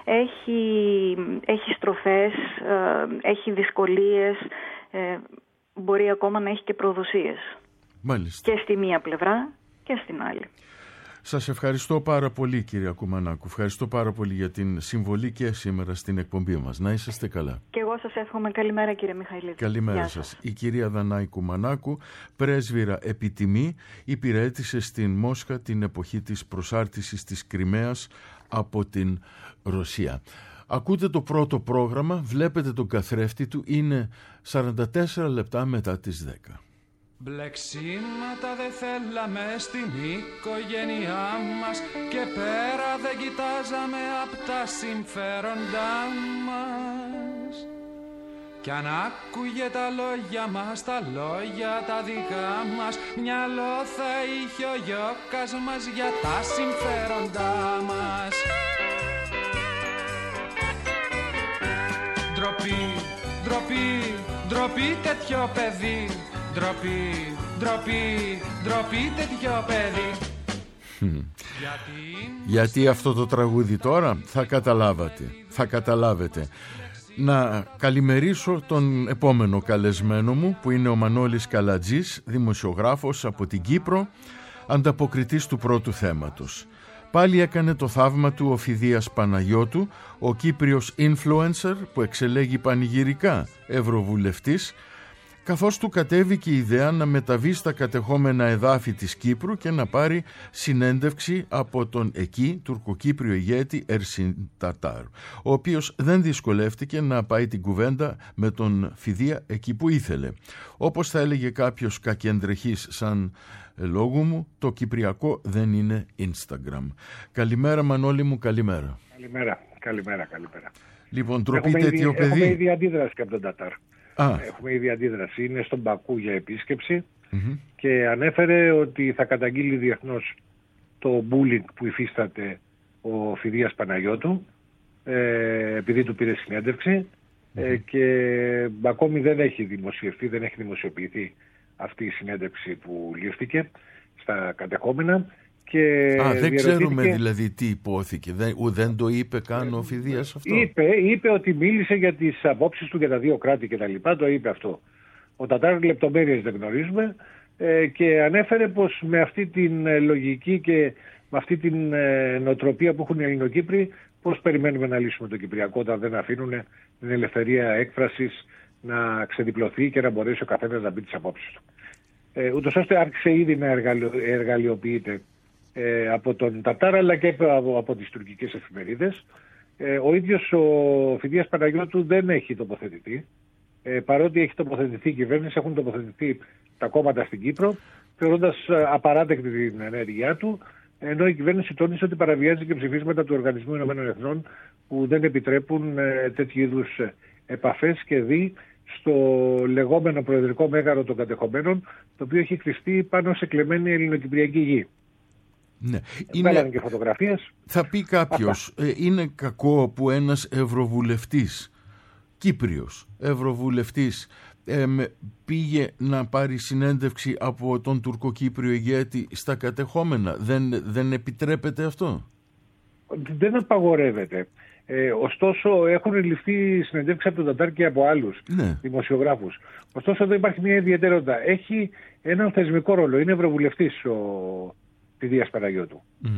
Έχει στροφές, έχει δυσκολίες, μπορεί ακόμα να έχει και προδοσίες. Μάλιστα. Και στη μία πλευρά και στην άλλη. Σας ευχαριστώ πάρα πολύ, κυρία Κουμανάκου. Ευχαριστώ πάρα πολύ για την συμβολή και σήμερα στην εκπομπή μας. Να είσαστε καλά. Και εγώ σας εύχομαι καλημέρα, κύριε Μιχαηλίδη. Καλημέρα σας. Η κυρία Δανάη Κουμανάκου, πρέσβυρα επιτιμή, υπηρέτησε στην Μόσχα την εποχή της προσάρτησης της Κριμαίας από την Ρωσία. Ακούτε το πρώτο πρόγραμμα, βλέπετε τον καθρέφτη του, είναι 44 λεπτά μετά τις 10. Μπλεξίματα δεν θέλαμε στην οικογένειά μας και πέρα δεν κοιτάζαμε απ' τα συμφέροντά μας. Κι αν άκουγε τα λόγια μας, τα λόγια τα δικά μας, μυαλό θα είχε ο γιώκας μας για τα συμφέροντά μας. Ντροπή, ντροπή, ντροπή τέτοιο παιδί. Ντροπή, ντροπή, ντροπή τέτοιο παιδί. Γιατί αυτό το τραγούδι τώρα θα καταλάβετε. Να καλημερίσω τον επόμενο καλεσμένο μου, που είναι ο Μανώλης Καλατζής, δημοσιογράφος από την Κύπρο, ανταποκριτής του πρώτου θέματος. Πάλι έκανε το θαύμα του ο Φιδίας Παναγιώτου, ο Κύπριος influencer που εξελέγει πανηγυρικά ευρωβουλευτής, καθώς του κατέβηκε η ιδέα να μεταβεί στα κατεχόμενα εδάφη της Κύπρου και να πάρει συνέντευξη από τον εκεί τουρκοκύπριο ηγέτη Ερσίν Τατάρ, ο οποίος δεν δυσκολεύτηκε να πάει την κουβέντα με τον Φιδία εκεί που ήθελε. Όπως θα έλεγε κάποιος κακεντρεχής σαν λόγου μου, το κυπριακό δεν είναι Instagram. Καλημέρα Μανώλη μου, καλημέρα. Καλημέρα. Λοιπόν, ντροπή τέτοιο παιδί. Έχουμε ήδη αντίδραση από τον Τατάρ. Έχουμε ήδη αντίδραση. Είναι στον Μπακού για επίσκεψη και ανέφερε ότι θα καταγγείλει διεθνώς το bullying που υφίσταται ο Φιδίας Παναγιώτου επειδή του πήρε συνέντευξη και ακόμη δεν έχει δημοσιοποιηθεί αυτή η συνέντευξη που λήφθηκε στα κατεχόμενα. Και δεν ξέρουμε δηλαδή τι υπόθηκε. Δεν το είπε καν ο Φιδίας αυτό. Είπε ότι μίλησε για τις απόψεις του για τα δύο κράτη και τα λοιπά. Το είπε αυτό. Ο Τατάρ λεπτομέρειες δεν γνωρίζουμε και ανέφερε πως με αυτή την λογική και με αυτή την νοοτροπία που έχουν οι Ελληνοκύπροι, πως περιμένουμε να λύσουμε το Κυπριακό όταν δεν αφήνουν την ελευθερία έκφρασης να ξεδιπλωθεί και να μπορέσει ο καθένας να μπει τις απόψεις του. Ούτως ώστε άρχισε ήδη να εργαλειοποιείται από τον Τατάρ αλλά και από τις τουρκικές εφημερίδες. Ο ίδιος ο Φιδίας Παναγιώτου δεν έχει τοποθετηθεί. Παρότι έχει τοποθετηθεί η κυβέρνηση, έχουν τοποθετηθεί τα κόμματα στην Κύπρο, θεωρώντας απαράδεκτη την ενέργειά του, ενώ η κυβέρνηση τόνισε ότι παραβιάζει και ψηφίσματα του Οργανισμού Ηνωμένων Εθνών που δεν επιτρέπουν τέτοιου είδους επαφές και δι στο λεγόμενο προεδρικό μέγαρο των κατεχομένων, το οποίο έχει χτιστεί πάνω σε κλεμμένη ελληνοκυπριακή γη. Ναι. Βγάλανε και φωτογραφίες. Θα πει κάποιος, είναι κακό που ένας ευρωβουλευτής, Κύπριος ευρωβουλευτής, πήγε να πάρει συνέντευξη από τον τουρκοκύπριο ηγέτη στα κατεχόμενα. Δεν επιτρέπεται αυτό? Δεν απαγορεύεται. Ωστόσο έχουν ληφθεί συνεντεύξεις από τον Τατάρ και από άλλους δημοσιογράφους. Ωστόσο εδώ υπάρχει μια ιδιαιτερότητα. Έχει έναν θεσμικό ρόλο. Είναι ευρωβουλευτής ο Φιδίας Παναγιώτου.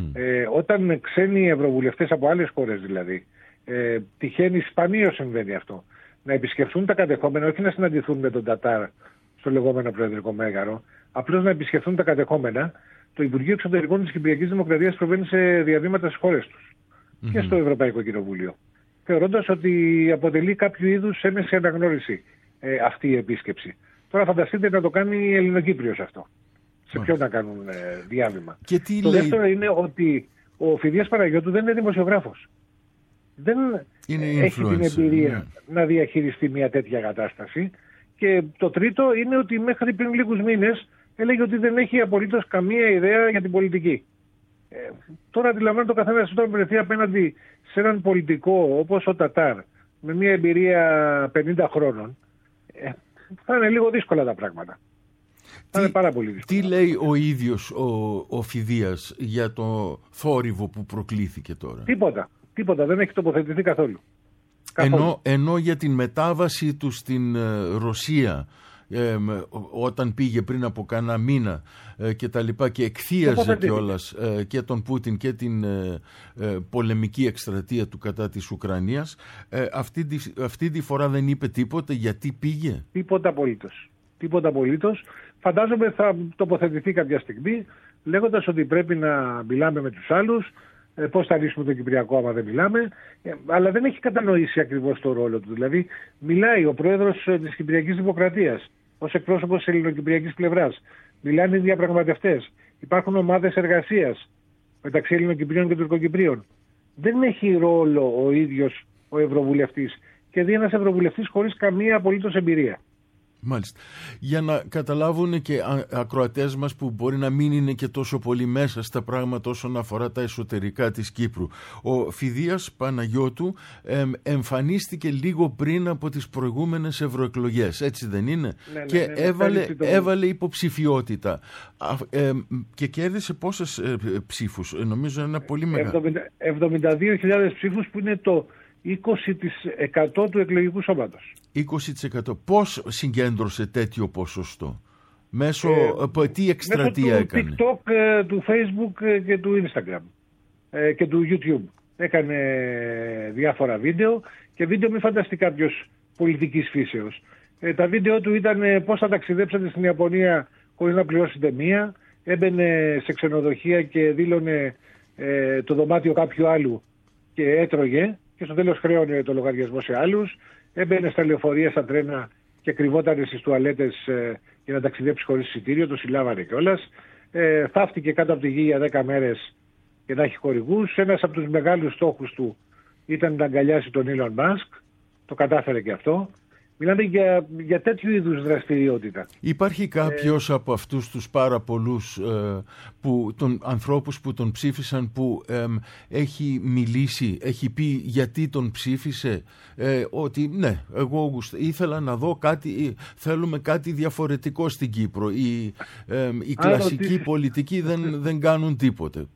Όταν ξένοι ευρωβουλευτές από άλλες χώρες δηλαδή, τυχαίνει, σπανίως συμβαίνει αυτό, να επισκεφθούν τα κατεχόμενα, όχι να συναντηθούν με τον Τατάρ στο λεγόμενο προεδρικό μέγαρο, απλώς να επισκεφθούν τα κατεχόμενα, το Υπουργείο Εξωτερικών της Κυπριακής Δημοκρατίας προβαίνει σε διαβήματα στις χώρες τους και στο Ευρωπαϊκό Κοινοβούλιο, θεωρώντας ότι αποτελεί κάποιο είδους έμεση αναγνώριση αυτή η επίσκεψη. Τώρα φανταστείτε να το κάνει Ελληνοκύπριος αυτό. Σε ποιον να κάνουν διάβημα. Το δεύτερο είναι ότι ο Φιδίας Παναγιώτου δεν είναι δημοσιογράφος. Δεν έχει την εμπειρία να διαχειριστεί μια τέτοια κατάσταση. Και το τρίτο είναι ότι μέχρι πριν λίγους μήνες έλεγε ότι δεν έχει απολύτως καμία ιδέα για την πολιτική. Τώρα αντιλαμβάνεται ο καθένας όταν βρεθεί απέναντι σε έναν πολιτικό όπως ο Τατάρ, με μια εμπειρία 50 χρόνων, θα είναι λίγο δύσκολα τα πράγματα. Θα είναι πάρα πολύ δύσκολα. Τι λέει ο ίδιος ο Φιδίας για το θόρυβο που προκλήθηκε τώρα? Τίποτα, δεν έχει τοποθετηθεί καθόλου. Ενώ για την μετάβαση του στην Ρωσία, όταν πήγε πριν από κάνα μήνα και τα λοιπά, και εκθίαζε κιόλας και τον Πούτιν και την πολεμική εκστρατεία του κατά της Ουκρανίας, αυτή τη φορά δεν είπε τίποτα γιατί πήγε? Τίποτα απολύτως. Φαντάζομαι θα τοποθετηθεί κάποια στιγμή λέγοντας ότι πρέπει να μιλάμε με τους άλλους, πώς θα λύσουμε το Κυπριακό άμα δεν μιλάμε, αλλά δεν έχει κατανοήσει ακριβώς το ρόλο του. Δηλαδή μιλάει ο πρόεδρος της Κυπριακής Δημοκρατίας ως εκπρόσωπος της ελληνοκυπριακής πλευράς. Μιλάνε οι διαπραγματευτές. Υπάρχουν ομάδες εργασίας μεταξύ Ελληνοκυπρίων και Τουρκοκυπρίων. Δεν έχει ρόλο ο ίδιος ο Ευρωβουλευτής και δει ένας Ευρωβουλευτής χωρίς καμία απολύτως εμπειρία. Μάλιστα. Για να καταλάβουν και ακροατές μας που μπορεί να μην είναι και τόσο πολύ μέσα στα πράγματα όσον αφορά τα εσωτερικά της Κύπρου, ο Φιδίας Παναγιώτου εμφανίστηκε λίγο πριν από τις προηγούμενες ευρωεκλογές, έτσι δεν είναι? Και έβαλε υποψηφιότητα και κέρδισε πόσες ψήφους? Νομίζω ένα πολύ μεγάλο. 72.000 ψήφους, που είναι το 20% του εκλογικού σώματος. 20%. Πώς συγκέντρωσε τέτοιο ποσοστό? Μέσω τι εκστρατεία έκανε? Του TikTok, του Facebook και του Instagram και του YouTube. Έκανε διάφορα βίντεο και βίντεο μη φανταστεί κάποιος πολιτικής φύσεως. Τα βίντεο του ήταν πώς θα ταξιδέψατε στην Ιαπωνία χωρίς να πληρώσετε μία. Έμπαινε σε ξενοδοχεία και δήλωνε το δωμάτιο κάποιου άλλου και έτρωγε και στο τέλος χρέωνε το λογαριασμό σε άλλους. Έμπαινε στα λεωφορεία, στα τρένα και κρυβόταν στις τουαλέτες για να ταξιδέψει χωρίς εισιτήριο, το συλλάβανε κιόλας. Θαύτηκε κάτω από τη γη για 10 μέρες και να έχει χορηγούς. Ένας από τους μεγάλους στόχους του ήταν να αγκαλιάσει τον Elon Musk. Το κατάφερε και αυτό. Μιλάμε για τέτοιου είδους δραστηριότητα. Υπάρχει κάποιος από αυτούς τους πάρα πολλούς ανθρώπους που τον ψήφισαν που έχει μιλήσει, έχει πει γιατί τον ψήφισε, ότι ναι, εγώ ήθελα να δω κάτι, θέλουμε κάτι διαφορετικό στην Κύπρο. Οι κλασικοί πολιτικοί δεν κάνουν τίποτε.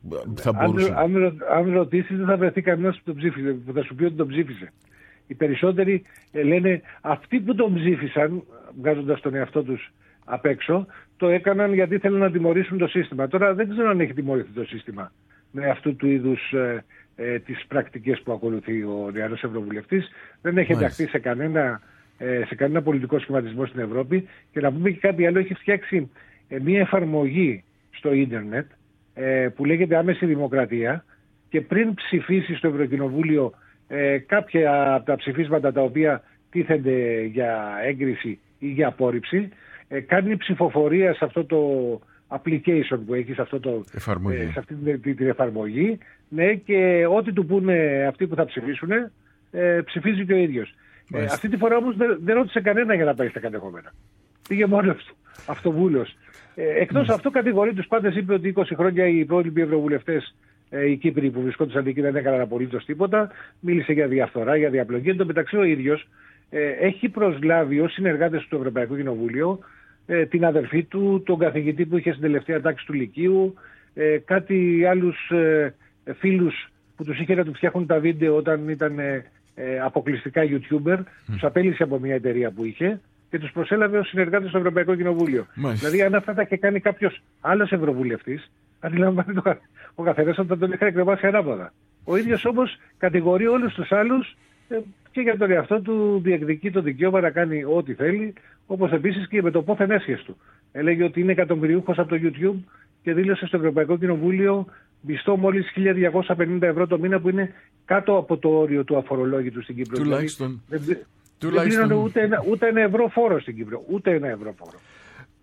Αν ρωτήσεις, δεν θα βρεθεί κανένας που τον ψήφισε, που θα σου πει ότι τον ψήφισε. Οι περισσότεροι λένε αυτοί που τον ψήφισαν, βγάζοντας τον εαυτό τους απ' έξω, το έκαναν γιατί θέλουν να τιμωρήσουν το σύστημα. Τώρα δεν ξέρω αν έχει τιμωρηθεί το σύστημα με αυτού του είδους τις πρακτικές που ακολουθεί ο νεαρός Ευρωβουλευτής. Δεν έχει ενταχθεί σε κανένα πολιτικό σχηματισμό στην Ευρώπη. Και να πούμε και κάτι άλλο, έχει φτιάξει μια εφαρμογή στο ίντερνετ που λέγεται Άμεση Δημοκρατία, και πριν ψηφίσει στο Ευρωκοινοβούλιο κάποια από τα ψηφίσματα τα οποία τίθενται για έγκριση ή για απόρριψη, κάνει ψηφοφορία σε αυτό το application που έχει, σε αυτή την εφαρμογή, ναι, και ό,τι του πούνε αυτοί που θα ψηφίσουν, ψηφίζει και ο ίδιος. Αυτή τη φορά όμως δεν ρώτησε κανένα για να πάει στα κατεχόμενα. Πήγε μόνος του, αυτοβούλος. Εκτός αυτού κατηγορεί τους πάντες, είπε ότι 20 χρόνια οι υπόλοιποι ευρωβουλευτές, οι Κύπροι που βρισκόντουσαν εκεί, δεν έκαναν απολύτως τίποτα. Μίλησε για διαφθορά, για διαπλοκή. Εν τω μεταξύ ο ίδιος έχει προσλάβει ως συνεργάτες του Ευρωπαϊκού Κοινοβούλιο την αδερφή του, τον καθηγητή που είχε στην τελευταία τάξη του Λυκείου, κάτι άλλους φίλους που τους είχε να του φτιάχνουν τα βίντεο όταν ήταν αποκλειστικά YouTuber. Τους απέλυσε από μια εταιρεία που είχε και τους προσέλαβε ως συνεργάτες στο Ευρωπαϊκό Κοινοβούλιο. Δηλαδή, αν αυτά τα είχε κάνει κάποιος άλλος ευρωβουλευτής, αντιλαμβάνεται ο καθένας ότι θα τον είχαν εκκρεμάσει ανάποδα. Ο ίδιος όμως κατηγορεί όλους τους άλλους και για τον εαυτό του διεκδικεί το δικαίωμα να κάνει ό,τι θέλει, όπως επίσης και με το πόθεν έσχες του. Έλεγε ότι είναι εκατομμυριούχος από το YouTube και δήλωσε στο Ευρωπαϊκό Κοινοβούλιο μισθό μόλις 1.250 ευρώ το μήνα, που είναι κάτω από το όριο του αφορολόγητου στην Κύπρο. Τουλάχιστον. Δεν πλήρωνε ούτε ένα ευρώ φόρο στην Κύπρο. Ούτε ένα ευρώ φόρο.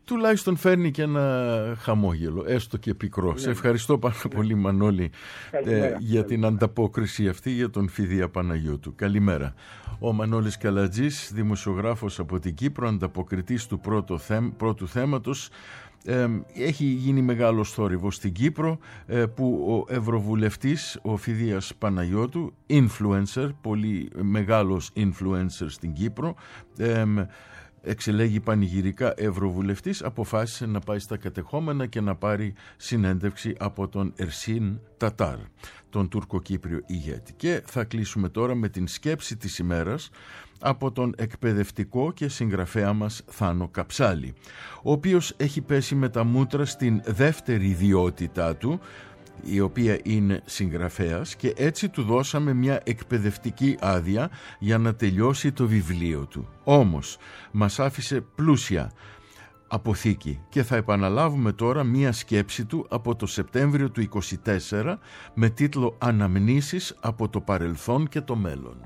τουλάχιστον φέρνει και ένα χαμόγελο, έστω και πικρό. Σε ευχαριστώ πάρα πολύ, Μανώλη, για την ανταπόκριση αυτή για τον Φιδία Παναγιώτου. Καλημέρα. Ο Μανώλης Καλατζής, δημοσιογράφος από την Κύπρο, ανταποκριτής του πρώτου θέματος. Έχει γίνει μεγάλος θόρυβος στην Κύπρο που ο ευρωβουλευτής, ο Φιδίας Παναγιώτου, influencer, πολύ μεγάλος influencer στην Κύπρο, εξελέγει πανηγυρικά ευρωβουλευτής, αποφάσισε να πάει στα κατεχόμενα και να πάρει συνέντευξη από τον Ερσίν Τατάρ, τον τουρκοκύπριο ηγέτη. Και θα κλείσουμε τώρα με την σκέψη της ημέρας από τον εκπαιδευτικό και συγγραφέα μας Θάνο Καψάλη, ο οποίος έχει πέσει με τα μούτρα στην δεύτερη ιδιότητά του, η οποία είναι συγγραφέας, και έτσι του δώσαμε μια εκπαιδευτική άδεια για να τελειώσει το βιβλίο του. Όμως μας άφησε πλούσια αποθήκη και θα επαναλάβουμε τώρα μια σκέψη του από το Σεπτέμβριο του 24 με τίτλο «Αναμνήσεις από το παρελθόν και το μέλλον».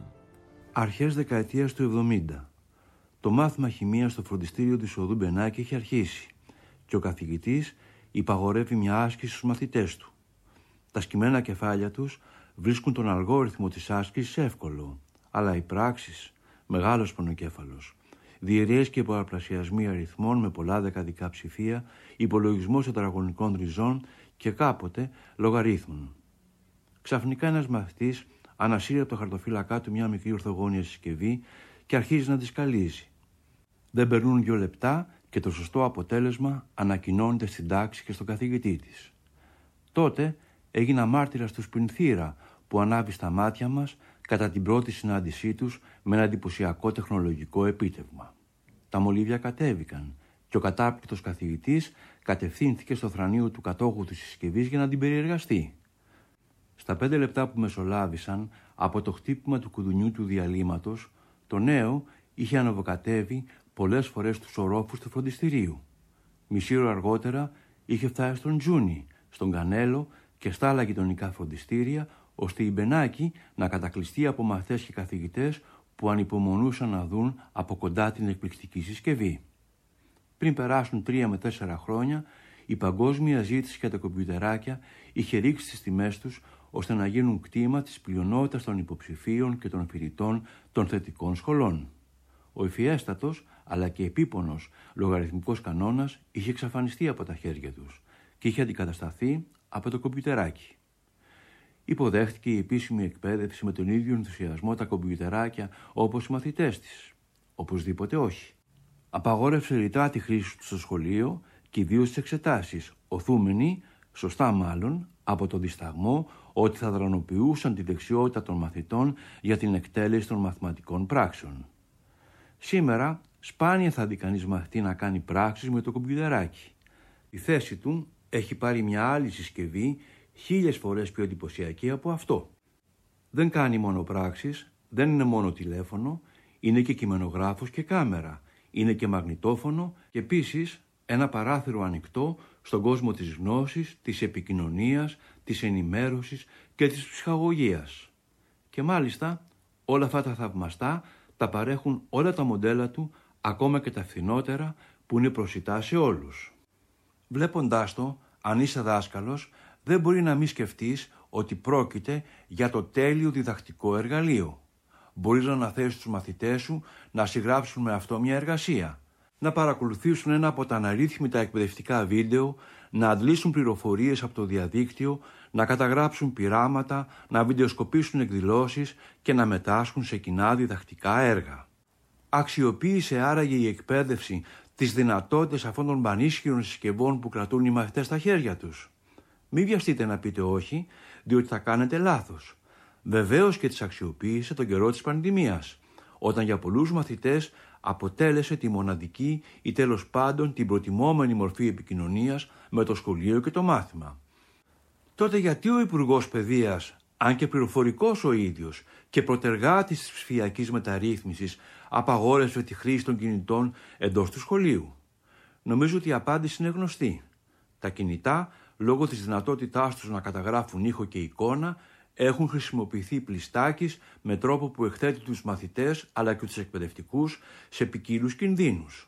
Αρχές δεκαετίας του 70. Το μάθημα χημείας στο φροντιστήριο της οδού Μπενάκη έχει αρχίσει και ο καθηγητής υπαγορεύει μια άσκηση στους μαθητές του. Τα σκυμμένα κεφάλια τους βρίσκουν τον αλγόριθμο της άσκησης εύκολο, αλλά οι πράξεις, μεγάλος πονοκέφαλος, διαιρείες και πολλαπλασιασμοί αριθμών με πολλά δεκαδικά ψηφία, υπολογισμός τετραγωνικών ριζών και κάποτε λογαρίθμων. Ξαφνικά ένας μαθητής ανασύρει από το χαρτοφύλακά του μια μικρή ορθογώνια συσκευή και αρχίζει να τη σκαλίζει. Δεν περνούν 2 λεπτά και το σωστό αποτέλεσμα ανακοινώνεται στην τάξη και στον καθηγητή της. Τότε έγινα μάρτυρας του σπινθήρα που ανάβει στα μάτια μας κατά την πρώτη συνάντησή τους με ένα εντυπωσιακό τεχνολογικό επίτευγμα. Τα μολύβια κατέβηκαν και ο κατάπληκτος καθηγητής κατευθύνθηκε στο θρανείο του κατόχου της συσκευής για να την περιεργαστεί. Στα 5 λεπτά που μεσολάβησαν από το χτύπημα του κουδουνιού του διαλύματος, το νέο είχε αναβοκατέβει πολλές φορές τους ορόφους του φροντιστηρίου. Μισή ώρα αργότερα είχε φτάσει στον Τζούνι, στον Κανέλο και στα άλλα γειτονικά φροντιστήρια, ώστε η Μπενάκη να κατακλειστεί από μαθητές και καθηγητές που ανυπομονούσαν να δουν από κοντά την εκπληκτική συσκευή. Πριν περάσουν 3 με 4 χρόνια, η παγκόσμια ζήτηση για τα κομπιουτεράκια είχε ρίξει τις τιμές τους ώστε να γίνουν κτήμα της πλειονότητας των υποψηφίων και των φοιτητών των θετικών σχολών. Ο ευφιέστατος αλλά και επίπονος λογαριθμικός κανόνας είχε εξαφανιστεί από τα χέρια τους και είχε αντικατασταθεί από το κομπιουτεράκι. Υποδέχτηκε η επίσημη εκπαίδευση με τον ίδιο ενθουσιασμό τα κομπιουτεράκια όπως οι μαθητές της? Οπωσδήποτε όχι. Απαγόρευσε ρητά τη χρήση του στο σχολείο και ιδίως στις εξετάσεις, οθούμενοι, σωστά μάλλον, από το δισταγμό ότι θα δρανοποιούσαν τη δεξιότητα των μαθητών για την εκτέλεση των μαθηματικών πράξεων. Σήμερα σπάνια θα δει κανείς μαθητή να κάνει πράξεις με το κομπιουτεράκι. Η θέση του έχει πάρει μια άλλη συσκευή 1000 φορές πιο εντυπωσιακή από αυτό. Δεν κάνει μόνο πράξεις, δεν είναι μόνο τηλέφωνο, είναι και κειμενογράφος και κάμερα, είναι και μαγνητόφωνο και επίσης ένα παράθυρο ανοιχτό στον κόσμο της γνώσης, της επικοινωνίας, της ενημέρωσης και της ψυχαγωγίας. Και μάλιστα όλα αυτά τα θαυμαστά τα παρέχουν όλα τα μοντέλα του, ακόμα και τα φθηνότερα που είναι προσιτά σε όλους. Βλέποντάς το, αν είσαι δάσκαλος, δεν μπορεί να μην σκεφτείς ότι πρόκειται για το τέλειο διδακτικό εργαλείο. Μπορείς να αναθέσεις τους μαθητές σου να συγγράψουν με αυτό μια εργασία, να παρακολουθήσουν ένα από τα αναρρύθμιτα εκπαιδευτικά βίντεο, να αντλήσουν πληροφορίες από το διαδίκτυο, να καταγράψουν πειράματα, να βιντεοσκοπήσουν εκδηλώσεις και να μετάσχουν σε κοινά διδακτικά έργα. Αξιοποίησε άραγε η εκπαίδευση τις δυνατότητες αυτών των πανίσχυρων συσκευών που κρατούν οι μαθητές στα χέρια τους? Μην βιαστείτε να πείτε όχι, διότι θα κάνετε λάθος. Βεβαίως και τις αξιοποίησε τον καιρό της πανδημίας, όταν για πολλούς μαθητές αποτέλεσε τη μοναδική ή τέλος πάντων την προτιμόμενη μορφή επικοινωνίας με το σχολείο και το μάθημα. Τότε γιατί ο Υπουργός Παιδείας, αν και πληροφορικός ο ίδιος και προτεργάτης της ψηφιακής μεταρρύθμισης, απαγόρευσε τη χρήση των κινητών εντός του σχολείου? Νομίζω ότι η απάντηση είναι γνωστή. Τα κινητά, λόγω της δυνατότητάς τους να καταγράφουν ήχο και εικόνα, έχουν χρησιμοποιηθεί πλειστάκης με τρόπο που εκθέτει τους μαθητές αλλά και τους εκπαιδευτικούς σε ποικίλους κινδύνους.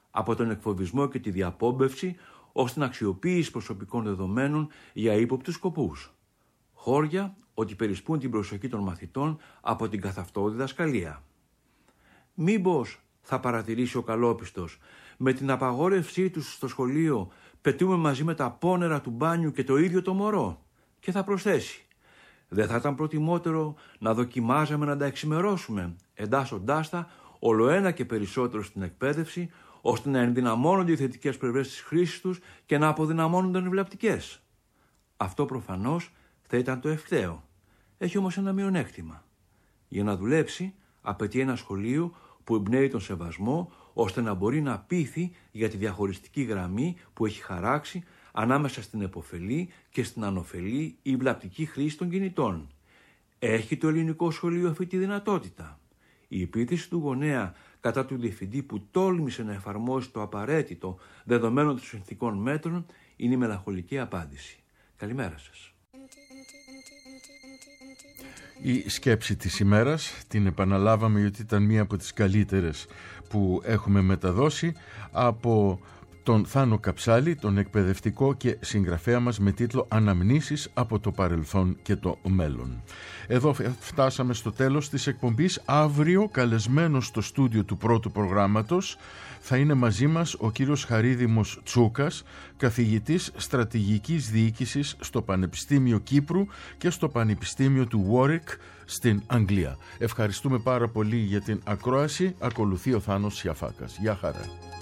από τον εκφοβισμό και τη διαπόμπευση ως την αξιοποίηση προσωπικών δεδομένων για ύποπτους σκοπούς. Χώρια ότι περισπούν την προσοχή των μαθητών από την καθ' αυτό διδασκαλία. Μήπως, θα παρατηρήσει ο καλόπιστος, με την απαγόρευσή τους στο σχολείο πετούμε μαζί με τα πόνερα του μπάνιου και το ίδιο το μωρό, και θα προσθέσει: δεν θα ήταν προτιμότερο να δοκιμάζαμε να τα εξημερώσουμε, εντάσσοντάς τα ολοένα και περισσότερο στην εκπαίδευση, ώστε να ενδυναμώνονται οι θετικές πλευρές της χρήσης τους και να αποδυναμώνονται οι βλαπτικές? Αυτό προφανώς θα ήταν το ευκταίο. Έχει όμως ένα μειονέκτημα. Για να δουλέψει απαιτεί ένα σχολείο που εμπνέει τον σεβασμό, ώστε να μπορεί να πείθει για τη διαχωριστική γραμμή που έχει χαράξει ανάμεσα στην επωφελή και στην ανωφελή ή βλαπτική χρήση των κινητών. Έχει το ελληνικό σχολείο αυτή τη δυνατότητα? Η επίθεση του γονέα κατά του διευθυντή που τόλμησε να εφαρμόσει το απαραίτητο δεδομένων των συνθηκών μέτρων είναι η μελαγχολική απάντηση. Καλημέρα σας. Η σκέψη της ημέρας την επαναλάβαμε, γιατί ήταν μία από τις καλύτερες που έχουμε μεταδώσει, από τον Θάνο Καψάλη, τον εκπαιδευτικό και συγγραφέα μας, με τίτλο «Αναμνήσεις από το παρελθόν και το μέλλον». Εδώ φτάσαμε στο τέλος της εκπομπής. Αύριο, καλεσμένος στο στούντιο του πρώτου προγράμματος, θα είναι μαζί μας ο κύριος Χαρίδημος Τσούκας, καθηγητής στρατηγικής διοίκησης στο Πανεπιστήμιο Κύπρου και στο Πανεπιστήμιο του Warwick στην Αγγλία. Ευχαριστούμε πάρα πολύ για την ακρόαση. Ακολουθεί ο Θάνος Σιαφάκας. Γεια χαρά.